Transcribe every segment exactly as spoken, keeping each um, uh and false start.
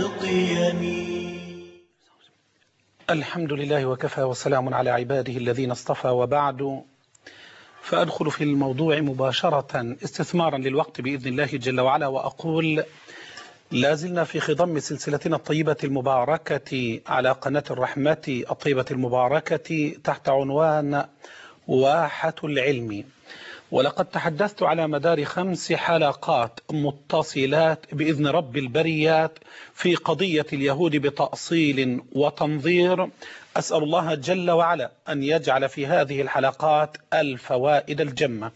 القيم. الحمد لله وكفى وسلام على عباده الذين اصطفى، وبعد، فأدخل في الموضوع مباشرة استثمارا للوقت بإذن الله جل وعلا، وأقول لا زلنا في خضم سلسلتنا الطيبة المباركة على قناة الرحمة الطيبة المباركة تحت عنوان واحة العلم، ولقد تحدثت على مدار خمس حلقات متصلات بإذن رب البريات في قضية اليهود بتأصيل وتنظير. أسأل الله جل وعلا أن يجعل في هذه الحلقات الفوائد الجمة.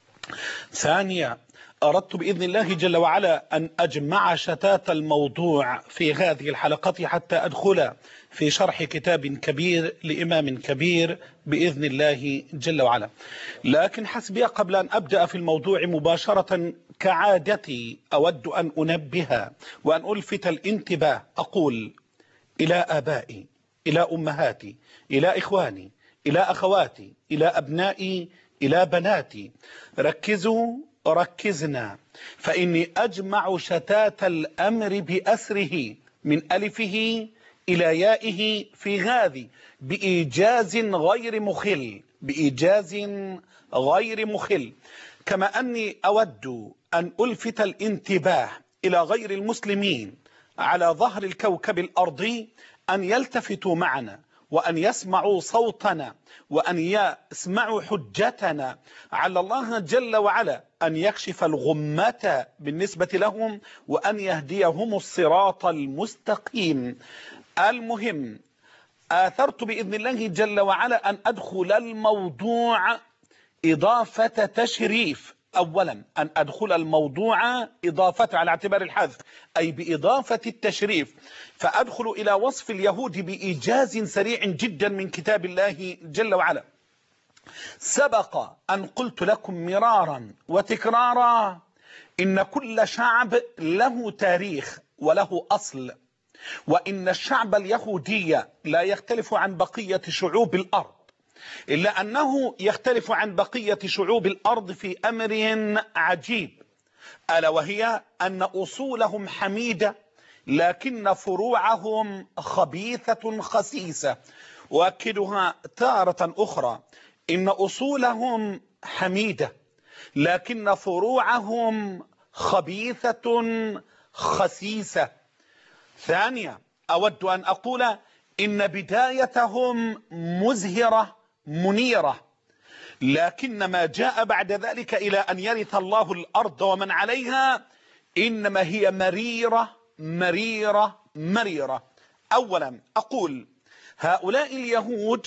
ثانيا، أردت بإذن الله جل وعلا أن أجمع شتات الموضوع في هذه الحلقات حتى أدخل في شرح كتاب كبير لإمام كبير بإذن الله جل وعلا. لكن حسبي قبل أن أبدأ في الموضوع مباشرة كعادتي أود أن أنبه وأن ألفت الانتباه. أقول إلى آبائي، إلى أمهاتي، إلى إخواني، إلى أخواتي، إلى أبنائي، إلى بناتي، ركزوا ركزنا، فإني أجمع شتات الأمر بأسره من ألفه إلى يائه في هذه بإيجاز غير مخل، بإيجاز غير مخل. كما أني أود أن ألفت الانتباه إلى غير المسلمين على ظهر الكوكب الأرضي أن يلتفتوا معنا وأن يسمعوا صوتنا وأن يسمعوا حجتنا على الله جل وعلا أن يكشف الغمة بالنسبة لهم وأن يهديهم الصراط المستقيم. المهم، آثرت بإذن الله جل وعلا أن أدخل الموضوع إضافة تشريف. أولا أن أدخل الموضوع إضافة على اعتبار الحذف، أي بإضافة التشريف، فأدخل إلى وصف اليهود بإيجاز سريع جدا من كتاب الله جل وعلا. سبق أن قلت لكم مرارا وتكرارا إن كل شعب له تاريخ وله أصل، وإن الشعب اليهودي لا يختلف عن بقية شعوب الأرض، إلا أنه يختلف عن بقية شعوب الأرض في أمر عجيب، ألا وهي أن أصولهم حميدة لكن فروعهم خبيثة خسيسة. وأكدها تارة أخرى، إن أصولهم حميدة لكن فروعهم خبيثة خسيسة. ثانيا، أود أن أقول إن بدايتهم مزهرة منيرة، لكن ما جاء بعد ذلك إلى أن يرث الله الأرض ومن عليها إنما هي مريرة مريرة مريرة. أولا أقول هؤلاء اليهود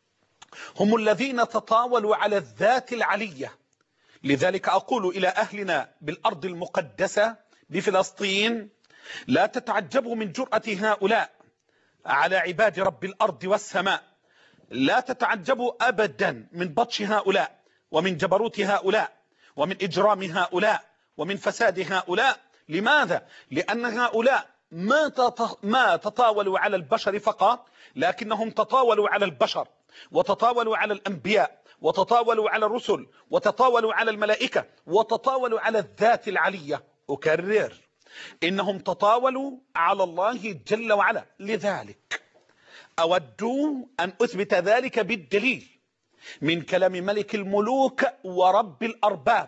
هم الذين تطاولوا على الذات العلية، لذلك أقول إلى أهلنا بالأرض المقدسة بفلسطين لا تتعجبوا من جرأة هؤلاء على عباد رب الأرض والسماء، لا تتعجبوا أبدا من بطش هؤلاء ومن جبروت هؤلاء ومن إجرام هؤلاء ومن فساد هؤلاء. لماذا؟ لأن هؤلاء ما ما تطاولوا على البشر فقط، لكنهم تطاولوا على البشر وتطاولوا على الأنبياء وتطاولوا على الرسل وتطاولوا على الملائكة وتطاولوا على الذات العلية. أكرر، إنهم تطاولوا على الله جل وعلا. لذلك أود أن أثبت ذلك بالدليل من كلام ملك الملوك ورب الأرباب.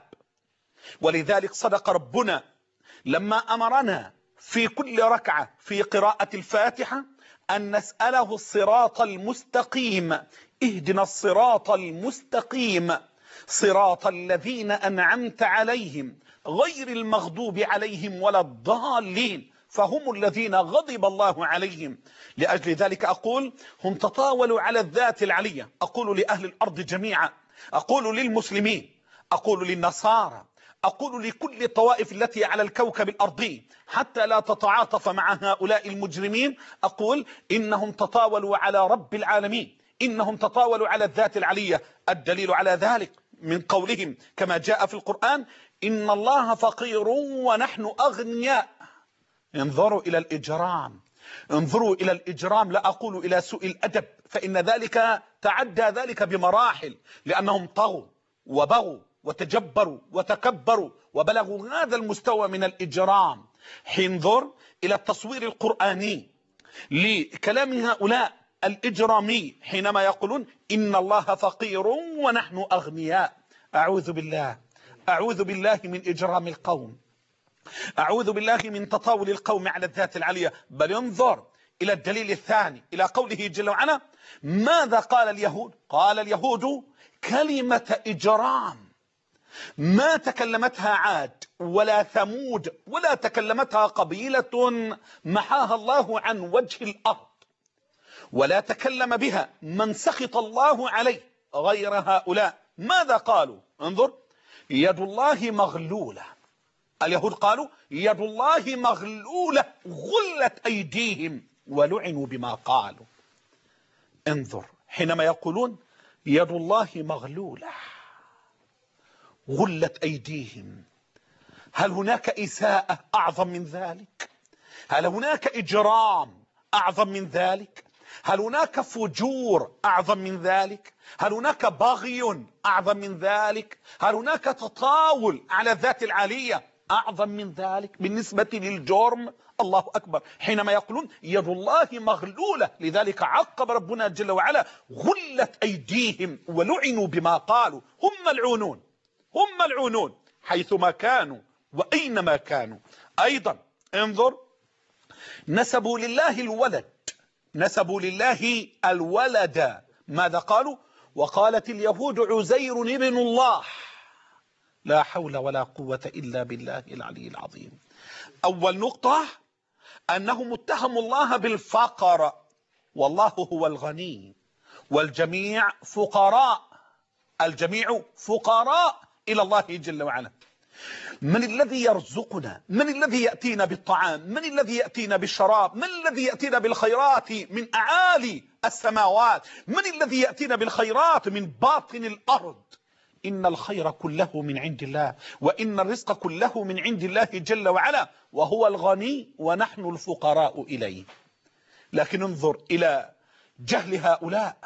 ولذلك صدق ربنا لما أمرنا في كل ركعة في قراءة الفاتحة أن نسأله الصراط المستقيم. اهدنا الصراط المستقيم صراط الذين أنعمت عليهم غير المغضوب عليهم ولا الضالين، فهم الذين غضب الله عليهم. لأجل ذلك أقول هم تطاولوا على الذات العلية. أقول لأهل الأرض جميعا، أقول للمسلمين، أقول للنصارى، أقول لكل الطوائف التي على الكوكب الأرضي حتى لا تتعاطف مع هؤلاء المجرمين، أقول إنهم تطاولوا على رب العالمين، إنهم تطاولوا على الذات العلية. الدليل على ذلك من قولهم كما جاء في القرآن إن الله فقير ونحن أغنياء. انظروا إلى الإجرام، انظروا إلى الإجرام، لا أقول إلى سوء الأدب، فإن ذلك تعدى ذلك بمراحل، لأنهم طغوا وبغوا وتجبروا وتكبروا وبلغوا هذا المستوى من الإجرام. انظر إلى التصوير القرآني لكلام هؤلاء الإجرامي حينما يقولون إن الله فقير ونحن أغنياء. أعوذ بالله، أعوذ بالله من إجرام القوم، أعوذ بالله من تطاول القوم على الذات العلية. بل انظر إلى الدليل الثاني، إلى قوله جل وعلا. ماذا قال اليهود؟ قال اليهود كلمة إجرام ما تكلمتها عاد ولا ثمود ولا تكلمتها قبيلة محاها الله عن وجه الأرض، ولا تكلم بها من سخط الله عليه غير هؤلاء. ماذا قالوا؟ انظر، يد الله مغلولة. اليهود قالوا يد الله مغلولة غلت أيديهم ولعنوا بما قالوا. انظر، حينما يقولون يد الله مغلولة غلت أيديهم، هل هناك إساءة أعظم من ذلك؟ هل هناك إجرام أعظم من ذلك؟ هل هناك فجور أعظم من ذلك؟ هل هناك بغي أعظم من ذلك؟ هل هناك تطاول على الذات العالية أعظم من ذلك بالنسبة للجرم؟ الله أكبر. حينما يقولون يد الله مغلولة، لذلك عقب ربنا جل وعلا غلت أيديهم ولعنوا بما قالوا. هم ملعونون، هم ملعونون حيثما كانوا وأينما كانوا. أيضا انظر، نسبوا لله الولد، نسبوا لله الولد. ماذا قالوا؟ وقالت اليهود عزير ابن الله. لا حول ولا قوة إلا بالله العلي العظيم. أول نقطة أنهم اتهموا الله بالفقر، والله هو الغني والجميع فقراء، الجميع فقراء إلى الله جل وعلا. من الذي يرزقنا؟ من الذي يأتينا بالطعام؟ من الذي يأتينا بالشراب؟ من الذي يأتينا بالخيرات من أعالي السماوات؟ من الذي يأتينا بالخيرات من باطن الأرض؟ إن الخير كله من عند الله، وإن الرزق كله من عند الله جل وعلا، وهو الغني ونحن الفقراء إليه. لكن انظر إلى جهل هؤلاء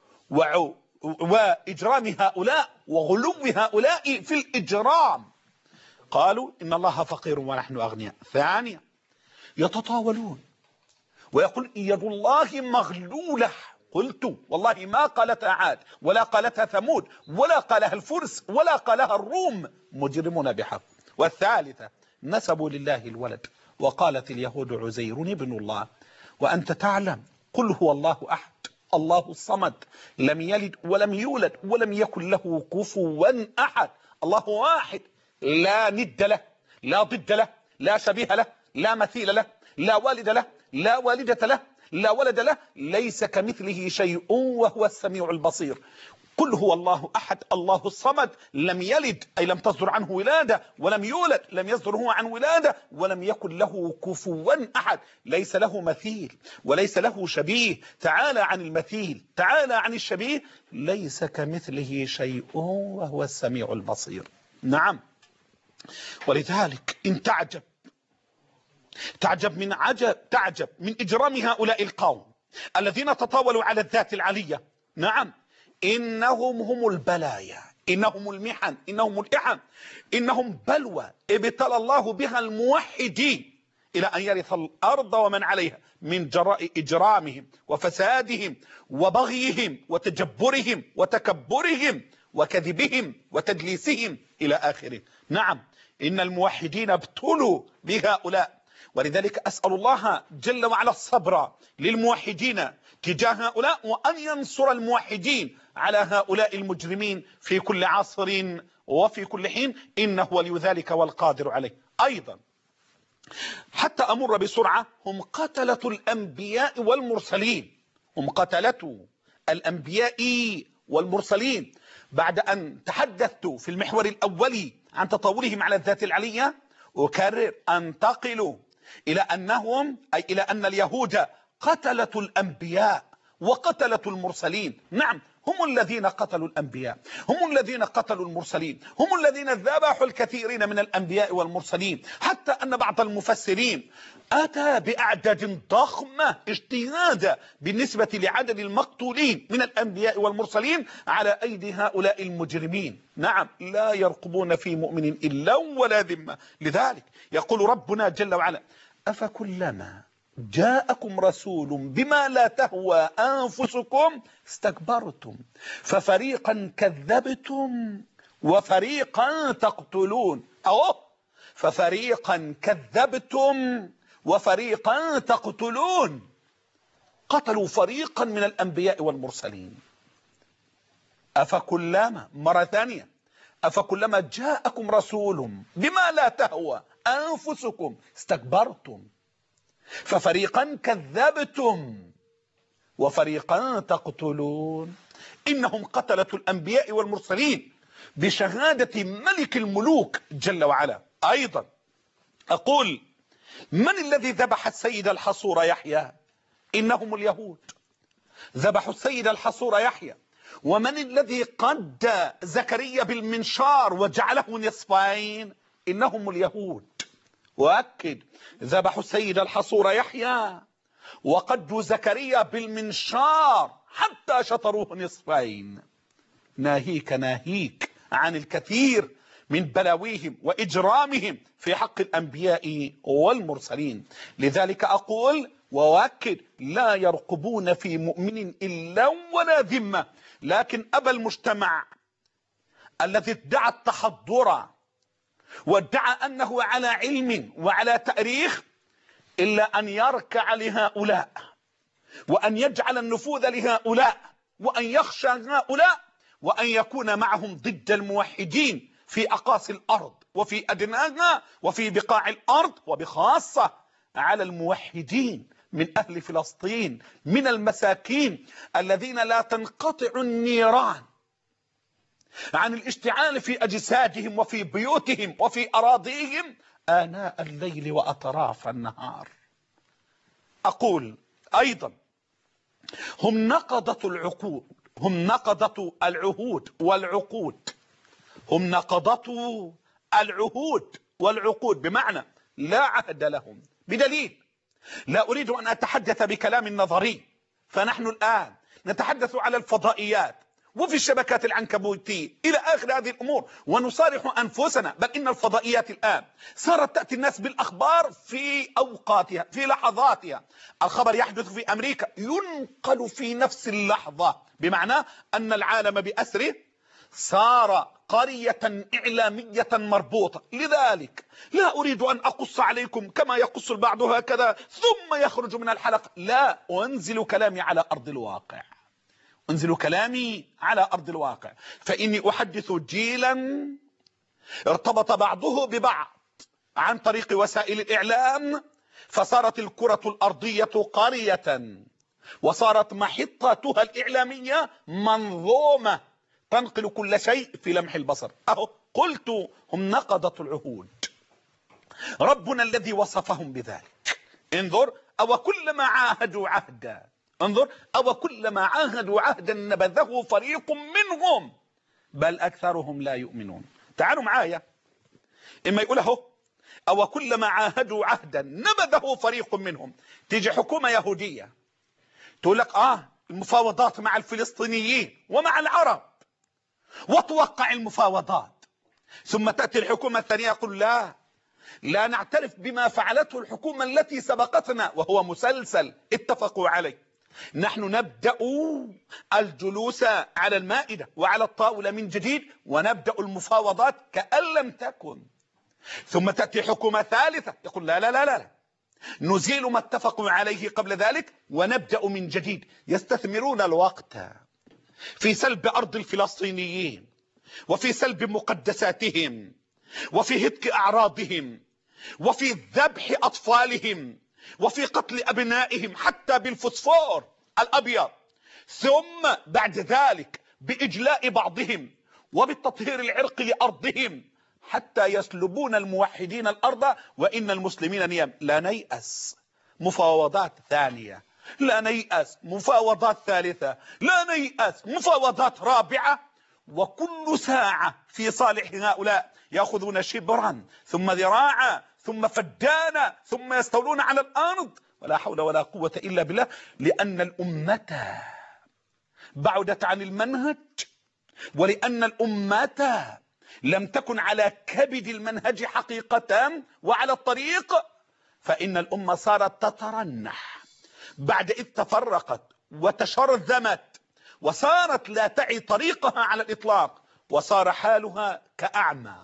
وإجرام هؤلاء وغلو هؤلاء في الإجرام. قالوا إن الله فقير ونحن أغنياء. ثانيا، يتطاولون ويقول يد الله مغلولة. قلت والله ما قالتها عاد ولا قالتها ثمود ولا قالها الفرس ولا قالها الروم، مجرمون بحق. والثالثة، نسبوا لله الولد، وقالت اليهود عزير ابن الله. وأنت تعلم، قل هو الله أحد الله الصمد لم يلد ولم يولد ولم يكن له كفوا أحد. الله واحد لا ند له، لا ضد له، لا شبيه له، لا مثيل له، لا والد له، لا والدة له، لا ولد له، ليس كمثله شيء وهو السميع البصير. قل هو الله أحد الله الصمد لم يلد أي لم تصدر عنه ولادة، ولم يولد لم يصدر هو عن ولادة، ولم يكن له كفوا أحد، ليس له مثيل وليس له شبيه. تعالى عن المثيل، تعالى عن الشبيه، ليس كمثله شيء وهو السميع البصير. نعم، ولذلك إن تعجب تعجب من عجب تعجب من إجرام هؤلاء القوم الذين تطاولوا على الذات العلية. نعم، إنهم هم البلايا، إنهم المحن، إنهم الإحن، إنهم بلوى ابتلى الله بها الموحدين إلى أن يرث الأرض ومن عليها من جراء إجرامهم وفسادهم وبغيهم وتجبرهم وتكبرهم وكذبهم وتدليسهم إلى آخره. نعم، إن الموحدين ابتلوا بهؤلاء، ولذلك أسأل الله جل وعلا الصبر للموحدين تجاه هؤلاء، وأن ينصر الموحدين على هؤلاء المجرمين في كل عصر وفي كل حين، إنه ولي ذلك والقادر عليه. أيضا حتى أمر بسرعة، هم قتلة الأنبياء والمرسلين، هم قتلة الأنبياء والمرسلين. بعد أن تحدثت في المحور الأولي عن تطاولهم على الذات العلية، أكرر أنتقل إلى أنهم أي إلى أن اليهود قتلة الأنبياء وقتلة المرسلين. نعم، هم الذين قتلوا الأنبياء، هم الذين قتلوا المرسلين، هم الذين ذبحوا الكثيرين من الأنبياء والمرسلين، حتى أن بعض المفسرين أتى بأعداد ضخمة اجتهادا بالنسبة لعدد المقتولين من الأنبياء والمرسلين على أيدي هؤلاء المجرمين. نعم، لا يرقبون في مؤمن إلا ولا ذمة. لذلك يقول ربنا جل وعلا: أفكلما جاءكم رسول بما لا تهوى أنفسكم استكبرتم ففريقا كذبتم وفريقا تقتلون. أو ففريقا كذبتم وفريقا تقتلون. قتلوا فريقا من الأنبياء والمرسلين. أفكلما، مرة ثانية، أفكلما جاءكم رسول بما لا تهوى أنفسكم استكبرتم ففريقا كذبتم وفريقا تقتلون. إنهم قتلة الأنبياء والمرسلين بشهادة ملك الملوك جل وعلا. أيضا أقول: من الذي ذبح السيد الحصور يحيى؟ إنهم اليهود. ذبحوا السيد الحصور يحيى. ومن الذي قد زكريا بالمنشار وجعله نصفين؟ إنهم اليهود. وأكد: ذبحوا السيد الحصور يحيى وقدوا زكريا بالمنشار حتى شطروه نصفين. ناهيك ناهيك عن الكثير من بلاويهم وإجرامهم في حق الأنبياء والمرسلين. لذلك أقول وأؤكد: لا يرقبون في مؤمن إلا ولا ذمة. لكن أبى المجتمع الذي ادعى التحضر وادعى أنه على علم وعلى تاريخ إلا أن يركع لهؤلاء وأن يجعل النفوذ لهؤلاء وأن يخشى هؤلاء وأن يكون معهم ضد الموحدين في أقاصي الأرض وفي أدناها وفي بقاع الأرض، وبخاصة على الموحدين من أهل فلسطين من المساكين الذين لا تنقطع النيران عن الاشتعال في أجسادهم وفي بيوتهم وفي أراضيهم آناء الليل وأطراف النهار. أقول أيضا: هم نقضة العقود، هم نقضة العهود والعقود، هم نقضة العهود والعقود، بمعنى لا عهد لهم. بدليل، لا أريد أن أتحدث بكلام نظري، فنحن الآن نتحدث على الفضائيات وفي الشبكات العنكبوتية إلى آخر هذه الأمور، ونصارح أنفسنا. بل إن الفضائيات الآن صارت تأتي الناس بالأخبار في أوقاتها في لحظاتها. الخبر يحدث في أمريكا ينقل في نفس اللحظة، بمعنى أن العالم بأسره صار قرية إعلامية مربوطة. لذلك لا أريد أن أقص عليكم كما يقص البعض هكذا ثم يخرج من الحلقة. لا، أنزل كلامي على أرض الواقع، أنزل كلامي على أرض الواقع. فإني أحدث جيلا ارتبط بعضه ببعض عن طريق وسائل الإعلام، فصارت الكرة الأرضية قرية وصارت محطتها الإعلامية منظومة تنقل كل شيء في لمح البصر. أهو قلت: هم نقضة العهود. ربنا الذي وصفهم بذلك. انظر: أو كلما عاهدوا عهدا، انظر: أو كلما عاهدوا عهدا نبذه فريق منهم بل أكثرهم لا يؤمنون. تعالوا معايا، إما يقول اهو: أو كلما عاهدوا عهدا نبذه فريق منهم. تيجي حكومة يهودية تقول لك آه المفاوضات مع الفلسطينيين ومع العرب، وتوقع المفاوضات، ثم تأتي الحكومة الثانية يقول لا لا نعترف بما فعلته الحكومة التي سبقتنا، وهو مسلسل اتفقوا عليه. نحن نبدأ الجلوس على المائدة وعلى الطاولة من جديد ونبدأ المفاوضات كأن لم تكن. ثم تأتي حكومة ثالثة يقول لا لا لا لا نزيل ما اتفقوا عليه قبل ذلك ونبدأ من جديد. يستثمرون الوقت في سلب أرض الفلسطينيين وفي سلب مقدساتهم وفي هتك أعراضهم وفي ذبح أطفالهم وفي قتل أبنائهم حتى بالفوسفور الأبيض، ثم بعد ذلك بإجلاء بعضهم وبالتطهير العرقي لأرضهم حتى يسلبون الموحدين الأرض وإن المسلمين نيام. لا نيأس. مفاوضات ثانية، لا نيأس، مفاوضات ثالثة، لا نيأس، مفاوضات رابعة، وكل ساعة في صالح هؤلاء يأخذون شبرا ثم ذراعا ثم فدانا ثم يستولون على الأرض، ولا حول ولا قوة إلا بالله، لأن الأمة بعدت عن المنهج، ولأن الأمة لم تكن على كبد المنهج حقيقة وعلى الطريق، فإن الأمة صارت تترنح بعد إذ تفرقت وتشرذمت وصارت لا تعي طريقها على الإطلاق، وصار حالها كأعمى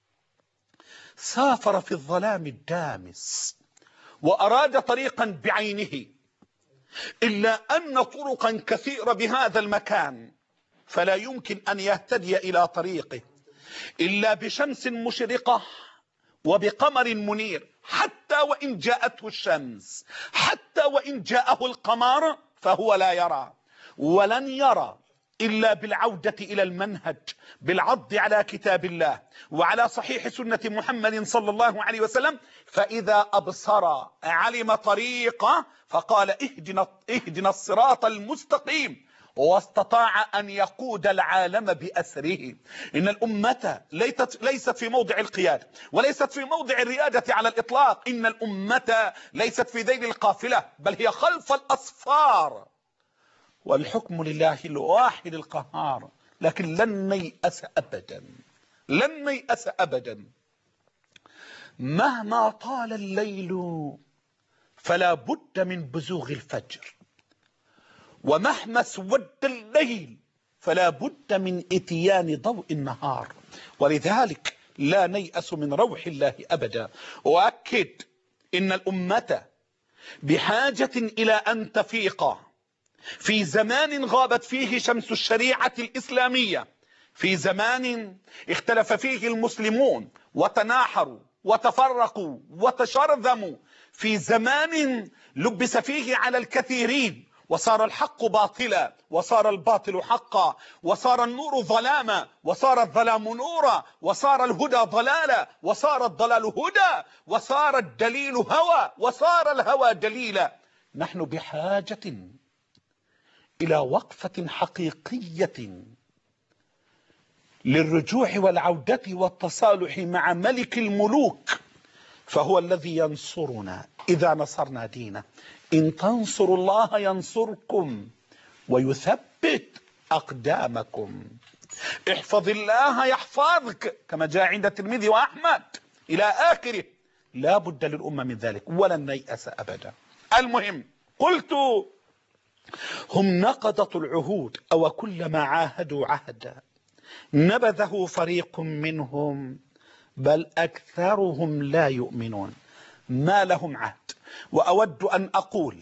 سافر في الظلام الدامس وأراد طريقا بعينه، إلا أن طرقا كثيرة بهذا المكان فلا يمكن أن يهتدي إلى طريقه إلا بشمس مشرقة وبقمر منير، حتى وإن جاءته الشمس، حتى وإن جاءه القمر فهو لا يرى، ولن يرى إلا بالعودة إلى المنهج، بالعض على كتاب الله وعلى صحيح سنة محمد صلى الله عليه وسلم. فإذا أبصر علم طريقه فقال اهدنا, اهدنا الصراط المستقيم، واستطاع أن يقود العالم بأسره. إن الأمة ليست في موضع القيادة وليست في موضع الريادة على الإطلاق، إن الأمة ليست في ذيل القافلة، بل هي خلف الأصفار، والحكم لله الواحد القهار. لكن لن نيأس أبدا، لن نيأس أبدا، مهما طال الليل فلا بد من بزوغ الفجر، ومهما اسود الليل فلا بد من اتيان ضوء النهار، ولذلك لا نيأس من روح الله أبدا. وأكد إن الأمة بحاجة إلى أن تفيق في زمان غابت فيه شمس الشريعة الإسلامية، في زمان اختلف فيه المسلمون وتناحروا وتفرقوا وتشرذموا، في زمان لبس فيه على الكثيرين وصار الحق باطلا وصار الباطل حقا، وصار النور ظلاما وصار الظلام نورا، وصار الهدى ضلالا وصار الضلال هدى، وصار الدليل هوى وصار الهوى دليلا. نحن بحاجة إلى وقفة حقيقية للرجوع والعودة والتصالح مع ملك الملوك، فهو الذي ينصرنا إذا نصرنا دينه. إن تنصروا الله ينصركم ويثبت أقدامكم. احفظ الله يحفظك، كما جاء عند الترمذي وأحمد إلى آخره. لا بد للأمة من ذلك، ولن نيأس أبدا. المهم، قلت هم نقضة العهود، أو كلما عاهدوا عهدا نبذه فريق منهم بل أكثرهم لا يؤمنون. ما لهم عهد. وأود أن أقول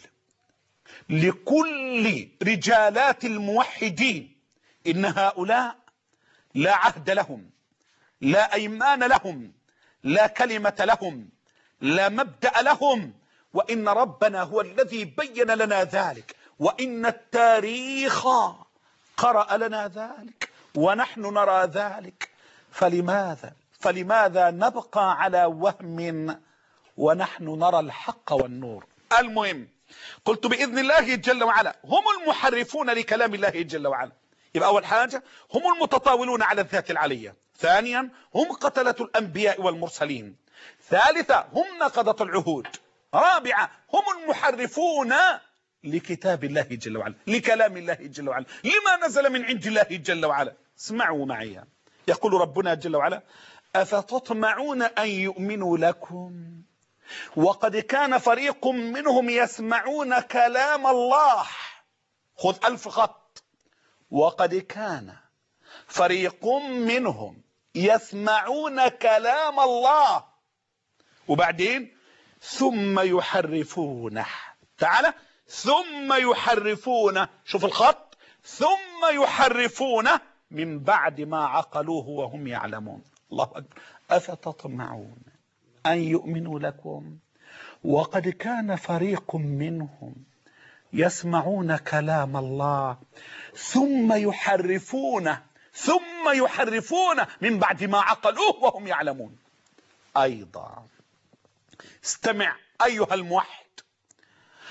لكل رجالات الموحدين إن هؤلاء لا عهد لهم، لا أيمان لهم، لا كلمة لهم، لا مبدأ لهم، وإن ربنا هو الذي بين لنا ذلك، وإن التاريخ قرأ لنا ذلك، ونحن نرى ذلك. فلماذا فلماذا نبقى على وهم ونحن نرى الحق والنور؟ المهم، قلت بإذن الله جل وعلا هم المحرفون لكلام الله جل وعلا. يبقى أول حاجة هم المتطاولون على الذات العلية، ثانيا هم قتلة الأنبياء والمرسلين، ثالثا هم نقضة العهود، رابعا هم المحرفون لكتاب الله جل وعلا، لكلام الله جل وعلا، لما نزل من عند الله جل وعلا. اسمعوا معي، يقول ربنا جل وعلا: أفتطمعون أن يؤمنوا لكم وقد كان فريق منهم يسمعون كلام الله. خذ ألف خط. وقد كان فريق منهم يسمعون كلام الله، وبعدين ثم يحرفونه. تعالى، ثم يحرفونه، شوف الخط، ثم يحرفونه من بعد ما عقلوه وهم يعلمون. الله أكبر. أفتطمعون أن يؤمنوا لكم وقد كان فريق منهم يسمعون كلام الله ثم يحرفونه ثم يحرفونه من بعد ما عقلوه وهم يعلمون. أيضا استمع أيها الموحد،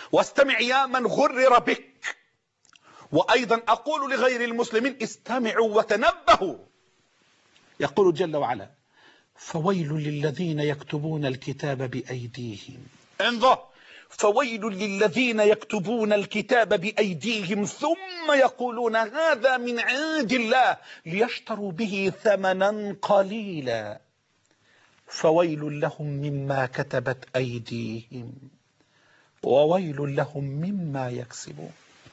واستمع يا من غرر بك. وأيضا أقول لغير المسلمين استمعوا وتنبهوا. يقول جل وعلا فويل للذين يكتبون الكتاب بأيديهم. انظر، فويل للذين يكتبون الكتاب بأيديهم ثم يقولون هذا من عند الله ليشتروا به ثمنا قليلا فويل لهم مما كتبت أيديهم وويل لهم مما يكسبون.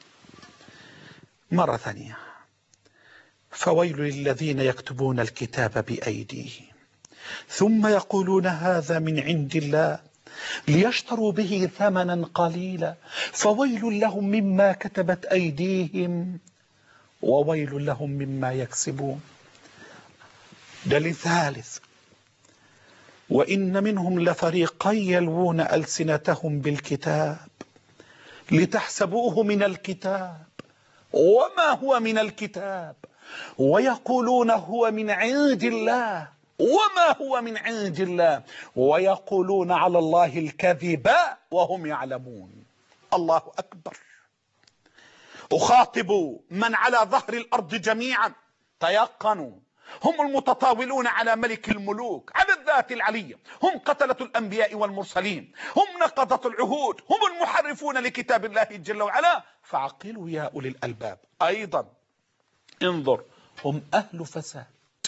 مرة ثانية، فويل للذين يكتبون الكتاب بأيديهم ثم يقولون هذا من عند الله ليشتروا به ثمنا قليلا فويل لهم مما كتبت أيديهم وويل لهم مما يكسبون. دليل ثالث، وإن منهم لفريقا يلوون ألسنتهم بالكتاب لتحسبوه من الكتاب وما هو من الكتاب ويقولون هو من عند الله وما هو من عند الله ويقولون على الله الكذب وهم يعلمون. الله أكبر. أخاطب من على ظهر الأرض جميعا تيقنوا، هم المتطاولون على ملك الملوك، على الذات العلية، هم قتلة الأنبياء والمرسلين، هم نقضة العهود، هم المحرفون لكتاب الله جل وعلا. فعقلوا يا أولي الألباب. أيضا انظر، هم أهل فساد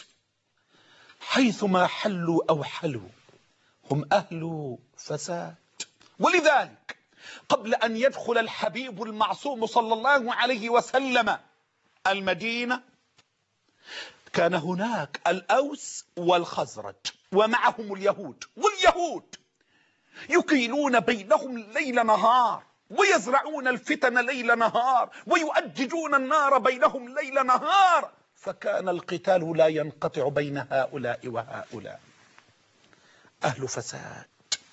حيثما حلوا أو حلوا، هم أهل فساد. ولذلك قبل أن يدخل الحبيب المعصوم صلى الله عليه وسلم المدينة كان هناك الأوس والخزرج ومعهم اليهود، واليهود يكيلون بينهم ليل نهار ويزرعون الفتن ليل نهار ويؤججون النار بينهم ليل نهار، فكان القتال لا ينقطع بين هؤلاء وهؤلاء. أهل فساد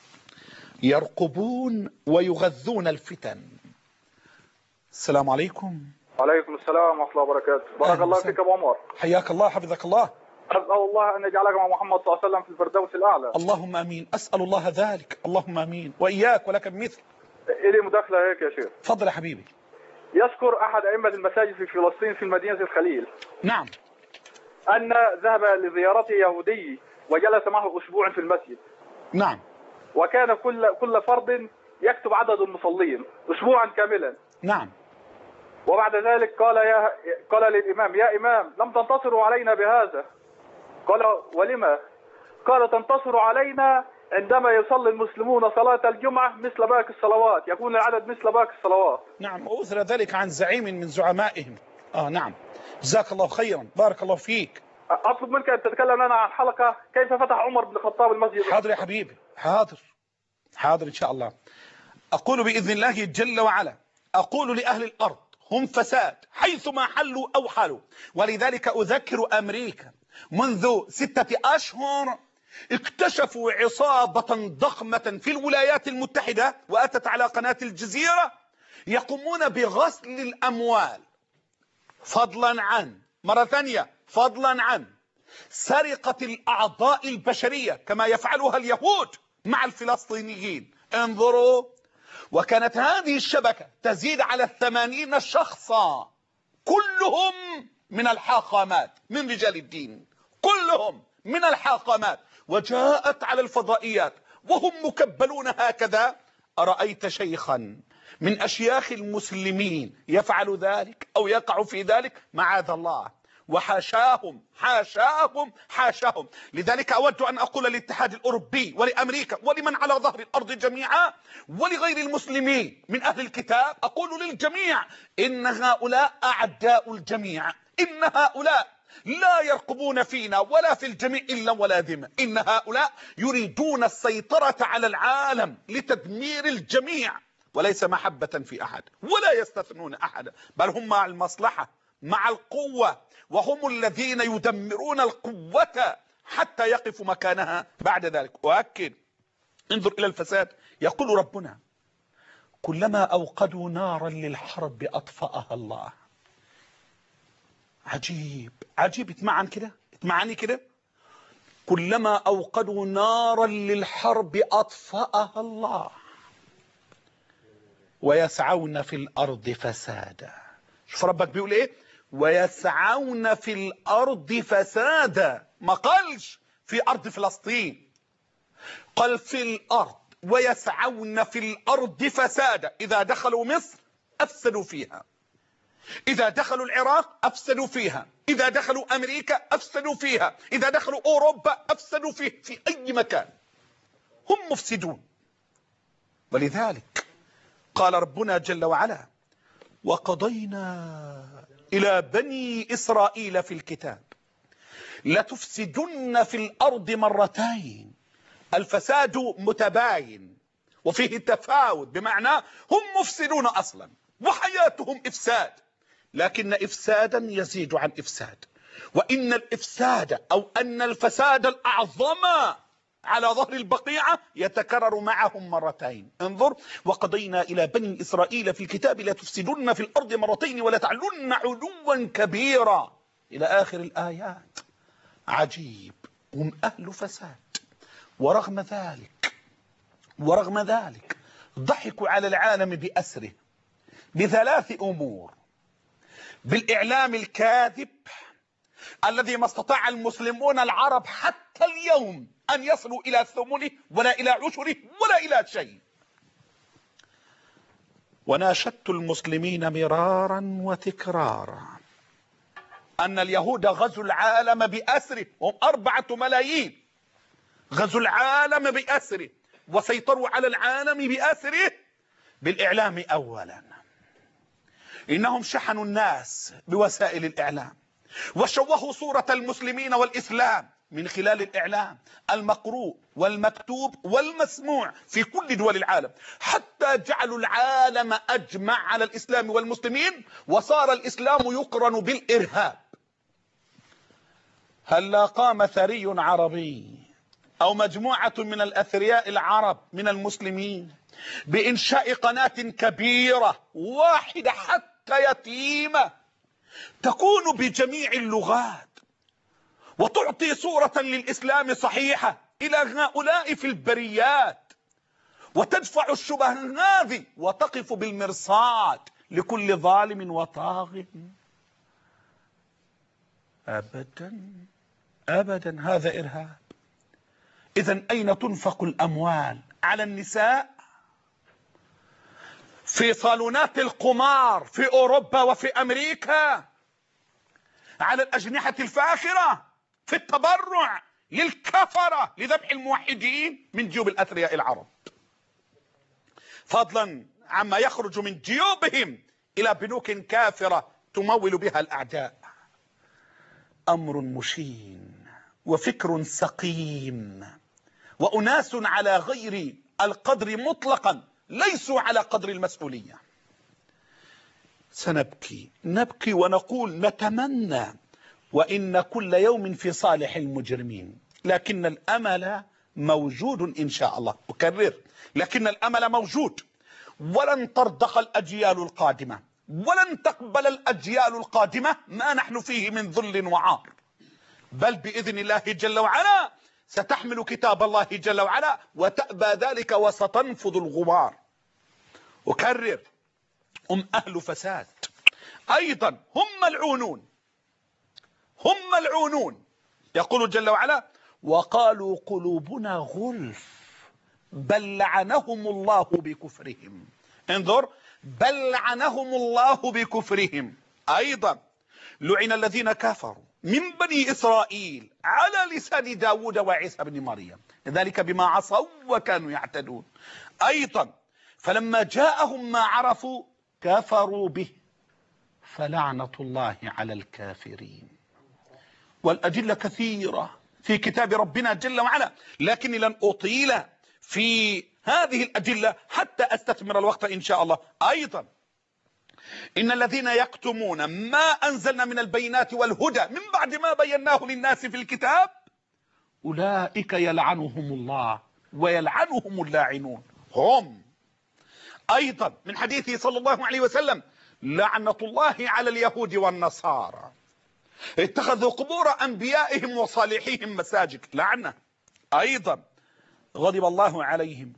يرقبون ويغذون الفتن. السلام عليكم. وعليكم السلام ورحمة الله وبركاته. بارك الله فيك أبو عمر. حياك الله، حفظك الله. أسأل الله أن يجعلك مع محمد صلى الله عليه وسلم في الفردوس الأعلى. اللهم أمين، أسأل الله ذلك، اللهم أمين، وإياك ولك بمثل. إلي مداخلة هيك يا شيخ. تفضل يا حبيبي. يذكر أحد أئمة المساجد في فلسطين في مدينة الخليل نعم أن ذهب لزيارته يهودي وجلس معه أسبوع في المسجد. نعم. وكان كل كل فرد يكتب عدد المصلين أسبوعا كاملا. نعم. وبعد ذلك قال يا قال للإمام يا إمام لم تنتصروا علينا بهذا. قال ولما؟ قال تنتصر علينا عندما يصلي المسلمون صلاة الجمعة مثل باقي الصلوات، يكون العدد مثل باقي الصلوات. نعم، وأثر ذلك عن زعيم من زعمائهم. آه نعم، جزاك الله خيرا، بارك الله فيك. أطلب منك أن تتكلم لنا عن حلقة كيف فتح عمر بن الخطاب المسجد. حاضر يا حبيبي، حاضر حاضر إن شاء الله. أقول بإذن الله جل وعلا، أقول لأهل الأرض هم فساد حيثما حلوا أو حلوا. ولذلك أذكر أمريكا منذ ستة أشهر اكتشفوا عصابة ضخمة في الولايات المتحدة وأتت على قناة الجزيرة يقومون بغسل الأموال، فضلا عن مرة ثانية فضلا عن سرقة الأعضاء البشرية كما يفعلها اليهود مع الفلسطينيين. انظروا، وكانت هذه الشبكة تزيد على الثمانين شخصا كلهم من الحاخامات من رجال الدين، كلهم من الحاخامات، وجاءت على الفضائيات وهم مكبلون هكذا. أرأيت شيخا من أشياخ المسلمين يفعل ذلك أو يقع في ذلك؟ معاذ الله، وحاشاهم حاشاهم حاشاهم. لذلك أود أن أقول للاتحاد الأوروبي ولأمريكا ولمن على ظهر الأرض جميعا ولغير المسلمين من أهل الكتاب، أقول للجميع إن هؤلاء أعداء الجميع، إن هؤلاء لا يرقبون فينا ولا في الجميع إلا ولا ذمة، إن هؤلاء يريدون السيطرة على العالم لتدمير الجميع وليس محبة في أحد، ولا يستثنون أحدا، بل هم مع المصلحة مع القوة، وهم الذين يدمرون القوة حتى يقفوا مكانها بعد ذلك. أؤكد، انظر إلى الفساد. يقول ربنا كلما أوقدوا نارا للحرب أطفأها الله. عجيب عجيب، اتمعن كده، اتمعني كده. كلما أوقدوا نارا للحرب أطفأها الله. ويسعون في الأرض فسادا. شوف ربك بيقول ايه؟ ويسعون في الأرض فسادا. ما قالش في أرض فلسطين، قال في الأرض. ويسعون في الأرض فسادا. إذا دخلوا مصر أفسدوا فيها، إذا دخلوا العراق أفسدوا فيها، إذا دخلوا أمريكا أفسدوا فيها، إذا دخلوا أوروبا أفسدوا فيه. في أي مكان هم مفسدون. ولذلك قال ربنا جل وعلا: وقضينا إلى بني إسرائيل في الكتاب لتفسدن في الأرض مرتين. الفساد متباين وفيه تفاوت، بمعنى هم مفسدون أصلا وحياتهم إفساد، لكن إفسادا يزيد عن إفساد. وإن الإفساد أو أن الفساد الأعظم على ظهر البقيعة يتكرر معهم مرتين. انظر: وقضينا إلى بني إسرائيل في الكتاب لتفسدن في الأرض مرتين ولتعلن علوا كبيرا، إلى آخر الآيات. عجيب، هم أهل فساد، ورغم ذلك ورغم ذلك ضحكوا على العالم بأسره بثلاث أمور: بالإعلام الكاذب الذي ما استطاع المسلمون العرب حتى اليوم أن يصلوا إلى ثمنه ولا إلى عشره ولا إلى شيء. وناشدت المسلمين مرارا وتكرارا أن اليهود غزوا العالم بأسره، هم أربعة ملايين، غزوا العالم بأسره وسيطروا على العالم بأسره. بالإعلام أولا، إنهم شحنوا الناس بوسائل الإعلام وشوهوا صورة المسلمين والإسلام من خلال الإعلام المقروء والمكتوب والمسموع في كل دول العالم، حتى جعلوا العالم أجمع على الإسلام والمسلمين، وصار الإسلام يقرن بالإرهاب. هل قام ثري عربي أو مجموعة من الأثرياء العرب من المسلمين بإنشاء قناة كبيرة واحدة حتى يتيمة تكون بجميع اللغات وتعطي صورة للإسلام صحيحة إلى هؤلاء في البريات، وتدفع الشبه هذه وتقف بالمرصاد لكل ظالم وطاغ؟ أبدا أبدا، هذا إرهاب. إذن أين تنفق الأموال؟ على النساء في صالونات القمار في أوروبا وفي أمريكا، على الأجنحة الفاخرة، في التبرع للكفرة لذبح الموحدين من جيوب الأثرياء العرب، فضلا عما يخرج من جيوبهم إلى بنوك كافرة تمول بها الأعداء. أمر مشين وفكر سقيم، وأناس على غير القدر مطلقا، ليسوا على قدر المسؤولية. سنبكي نبكي ونقول نتمنى وإن كل يوم في صالح المجرمين، لكن الأمل موجود إن شاء الله. أكرر: لكن الأمل موجود، ولن ترضخ الأجيال القادمة ولن تقبل الأجيال القادمة ما نحن فيه من ذل وعار، بل بإذن الله جل وعلا ستحمل كتاب الله جل وعلا وتأبى ذلك وستنفض الغبار. أكرر: هم أهل فساد، أيضا هم ملعونون، هم ملعونون. يقول جل وعلا: وقالوا قلوبنا غلف بل لعنهم الله بكفرهم. انظر: بل لعنهم الله بكفرهم. أيضا لعن الذين كفروا من بني إسرائيل على لسان داود وعيسى بن مريم، ذلك بما عصوا وكانوا يعتدون. أيضا فلما جاءهم ما عرفوا كفروا به فلعنة الله على الكافرين. والأدلة كثيرة في كتاب ربنا جل وعلا، لكني لن أطيل في هذه الأدلة حتى أستثمر الوقت إن شاء الله. أيضا إن الذين يكتمون ما أنزلنا من البينات والهدى من بعد ما بيناه للناس في الكتاب أولئك يلعنهم الله ويلعنهم اللاعنون هم. أيضا من حديثه صلى الله عليه وسلم: لعنة الله على اليهود والنصارى اتخذوا قبور أنبيائهم وصالحيهم مساجد. لعنة. أيضا غضب الله عليهم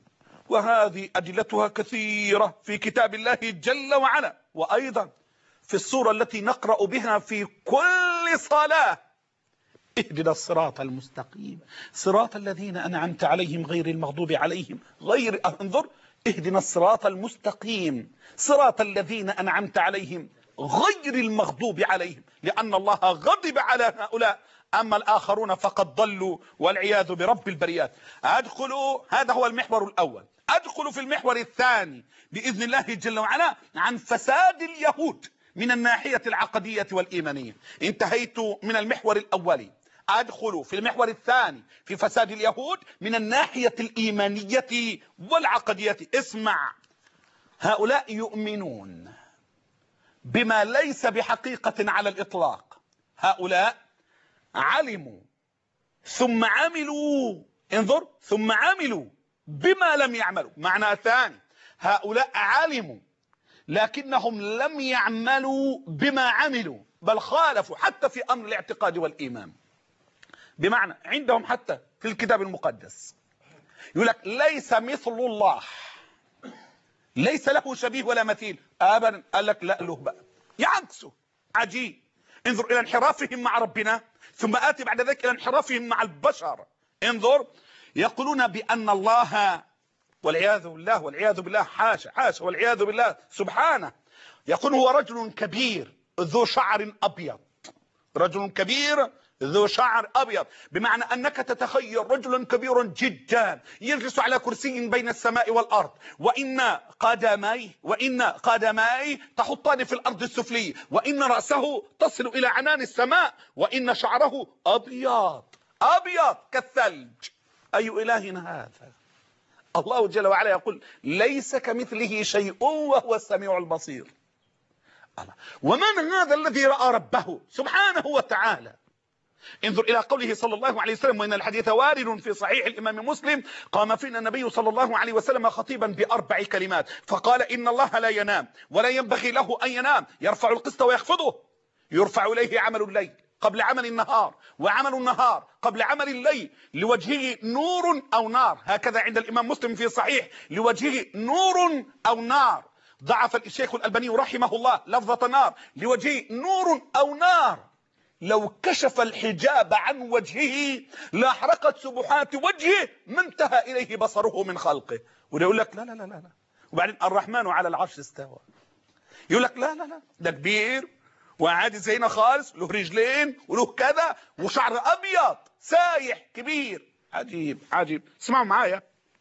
وهذه أدلتها كثيرة في كتاب الله جل وعلا، وأيضا في السورة التي نقرأ بها في كل صلاة: اهدنا الصراط المستقيم صراط الذين أنعمت عليهم غير المغضوب عليهم غير انظر اهدنا الصراط المستقيم صراط الذين أنعمت عليهم غير المغضوب عليهم، لأن الله غضب على هؤلاء، أما الآخرون فقد ضلوا والعياذ برب البريات. أدخل، هذا هو المحور الأول. أدخل في المحور الثاني بإذن الله جل وعلا عن فساد اليهود من الناحية العقدية والإيمانية. انتهيت من المحور الأول، أدخل في المحور الثاني في فساد اليهود من الناحية الإيمانية والعقدية. اسمع، هؤلاء يؤمنون بما ليس بحقيقة على الإطلاق. هؤلاء علموا ثم عملوا، انظر، ثم عملوا بما لم يعملوا. معنى ثاني، هؤلاء علموا لكنهم لم يعملوا بما عملوا، بل خالفوا حتى في أمر الاعتقاد والإيمان. بمعنى عندهم حتى في الكتاب المقدس يقول لك ليس مثل الله، ليس له شبيه ولا مثيل أبدا. قال لك لا له بقى، يعكسه. عجيب. انظر إلى انحرافهم مع ربنا، ثم آتي بعد ذلك إلى انحرافهم مع البشر. انظر، يقولون بأن الله، والعياذ بالله والعياذ بالله، حاشا حاشا والعياذ بالله سبحانه، يقول هو رجل كبير ذو شعر أبيض. رجل كبير ذو شعر أبيض، بمعنى أنك تتخيل رجلا كبيرا جدا يجلس على كرسي بين السماء والأرض، وإن قدميه وإن قدميه تحطان في الأرض السفلية، وإن رأسه تصل إلى عنان السماء، وإن شعره أبيض أبيض كالثلج. أي إله هذا؟ الله جل وعلا يقول ليس كمثله شيء وهو السميع البصير. ومن هذا الذي رأى ربه سبحانه وتعالى؟ انظر إلى قوله صلى الله عليه وسلم: وإن الحديث وارد في صحيح الإمام مسلم، قام فينا النبي صلى الله عليه وسلم خطيبا بأربع كلمات فقال: إن الله لا ينام ولا ينبغي له أن ينام، يرفع القسط ويخفضه، يرفع إليه عمل الليل قبل عمل النهار، وعمل النهار قبل عمل الليل، لوجهه نور أو نار. هكذا عند الإمام مسلم في صحيح: لوجهه نور أو نار. ضعف الشيخ الألباني رحمه الله لفظة نار، لوجهه نور أو نار. لو كشف الحجاب عن وجهه لاحرقت سبحات وجهه ما انتهى إليه بصره من خلقه. وده يقول لك لا لا لا لا. وبعدين الرحمن على العرش استوى، يقول لك لا لا لا، ده كبير وعادي زينا خالص، له رجلين وله كذا وشعر أبيض سايح كبير. عجيب عجيب. اسمعوا معايا،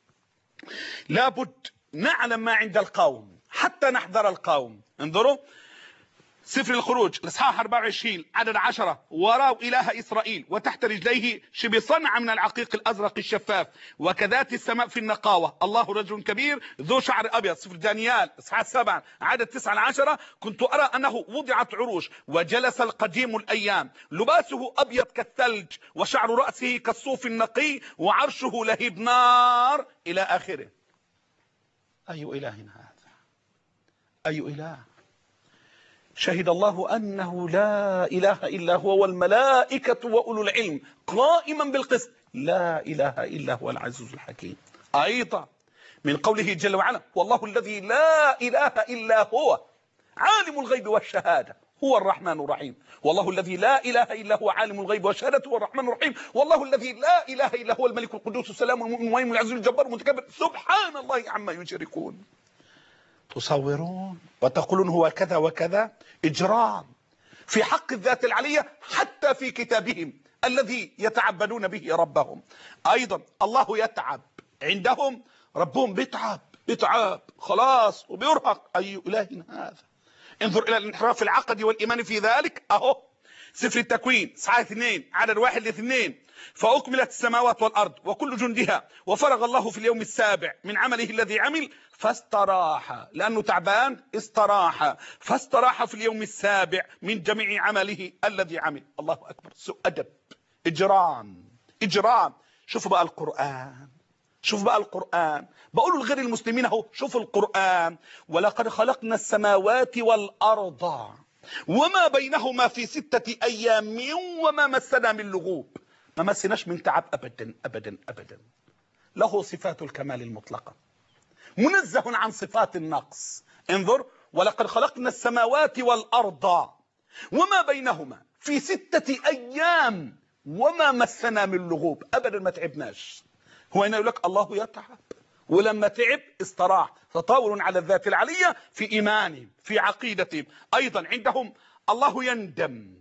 لابد نعلم ما عند القوم حتى نحذر القوم. انظروا سفر الخروج الاصحاح أربعة وعشرين عدد عشرة: ورأوا إله إسرائيل وتحت رجليه شبه صنع من العقيق الأزرق الشفاف، وكذات السماء في النقاوة، الله رجل كبير ذو شعر أبيض. سفر دانيال اصحاح سبعة عدد تسعة عشرة: كنت أرى أنه وضعت عروش وجلس القديم الأيام، لباسه أبيض كالثلج وشعر رأسه كالصوف النقي وعرشه لهيب نار، إلى آخره. أي إله هذا؟ أي إله؟ شهد الله أنه لا إله إلا هو والملائكة وأولو العلم قائما بالقسط، لا إله إلا هو العزيز الحكيم. أيضا من قوله جل وعلا: والله الذي لا إله إلا هو عالم الغيب والشهادة هو الرحمن الرحيم. والله الذي لا إله إلا هو عالم الغيب والشهادة هو الرحمن الرحيم. والله الذي لا إله إلا هو الملك القدوس السلام المؤمن المهيمن العزيز الجبار المتكبر، سبحان الله عما يشركون. تصورون وتقولون هو كذا وكذا؟ إجرام في حق الذات العلية حتى في كتابهم الذي يتعبدون به ربهم. أيضا الله يتعب، عندهم ربهم بيتعب بيتعب خلاص وبيرهق. أي إله هذا؟ انظر إلى الانحراف العقدي والإيمان في ذلك. أهو سفر التكوين صحاح اثنين عدد واحد لاثنين: فأكملت السماوات والأرض وكل جندها وفرغ الله في اليوم السابع من عمله الذي عمل فاستراح، لأنه تعبان استراح، فاستراح في اليوم السابع من جميع عمله الذي عمل. الله أكبر. سوء أدب، إجرام إجرام. شوفوا بقى القرآن، شوفوا بقى القرآن. بقولوا لغير المسلمين اهو شوفوا القرآن: ولقد خلقنا السماوات والأرض وما بينهما في ستة أيام وما مسنا من لغوب. ما مسناش من تعب أبدا أبدا أبدا. له صفات الكمال المطلقة، منزه عن صفات النقص. انظر، ولقد خلقنا السماوات والأرض وما بينهما في ستة أيام وما مسنا من لغوب. أبدا ما تعبناش. هو هنا يقول لك الله يتعب، ولما تعب استراح. تطاول على الذات العلية في إيمانهم في عقيدتهم. أيضا عندهم الله يندم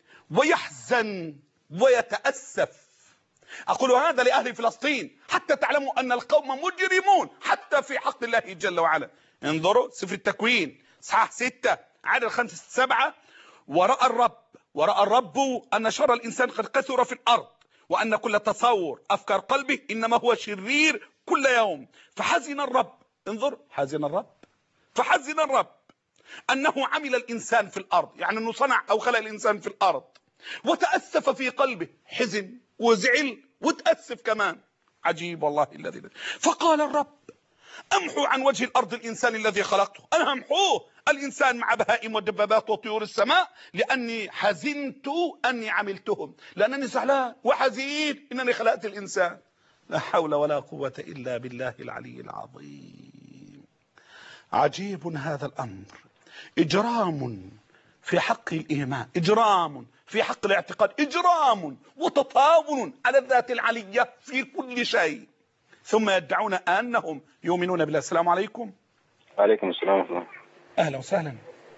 ويحزن ويتأسف. أقول هذا لأهل فلسطين حتى تعلموا أن القوم مجرمون حتى في حق الله جل وعلا. انظروا سفر التكوين صحاح ستة عدد خمسة سبعة. ورأى الرب ورأى الرب أن شر الإنسان قد كثر في الأرض، وأن كل تصور أفكار قلبه إنما هو شرير كل يوم، فحزن الرب. انظر، حزن الرب فحزن الرب أنه عمل الإنسان في الأرض، يعني أنه صنع أو خلق الإنسان في الأرض، وتأسف في قلبه، حزن وزعل وتأسف كمان. عجيب والله الذي. فقال الرب أمحو عن وجه الأرض الإنسان الذي خلقته. أنا همحوه الإنسان مع بهائم والدبابات وطيور السماء، لأني حزنت أني عملتهم، لأنني زعلان وحزين إنني خلقت الإنسان. لا حول ولا قوة إلا بالله العلي العظيم. عجيب هذا الأمر. إجرام في حق الإيمان، إجرام في حق الاعتقاد، إجرام وتطاول على الذات العلية في كل شيء، ثم يدعون أنهم يؤمنون بالله. السلام عليكم. وعليكم السلام ورحمة الله. أهلا وسهلا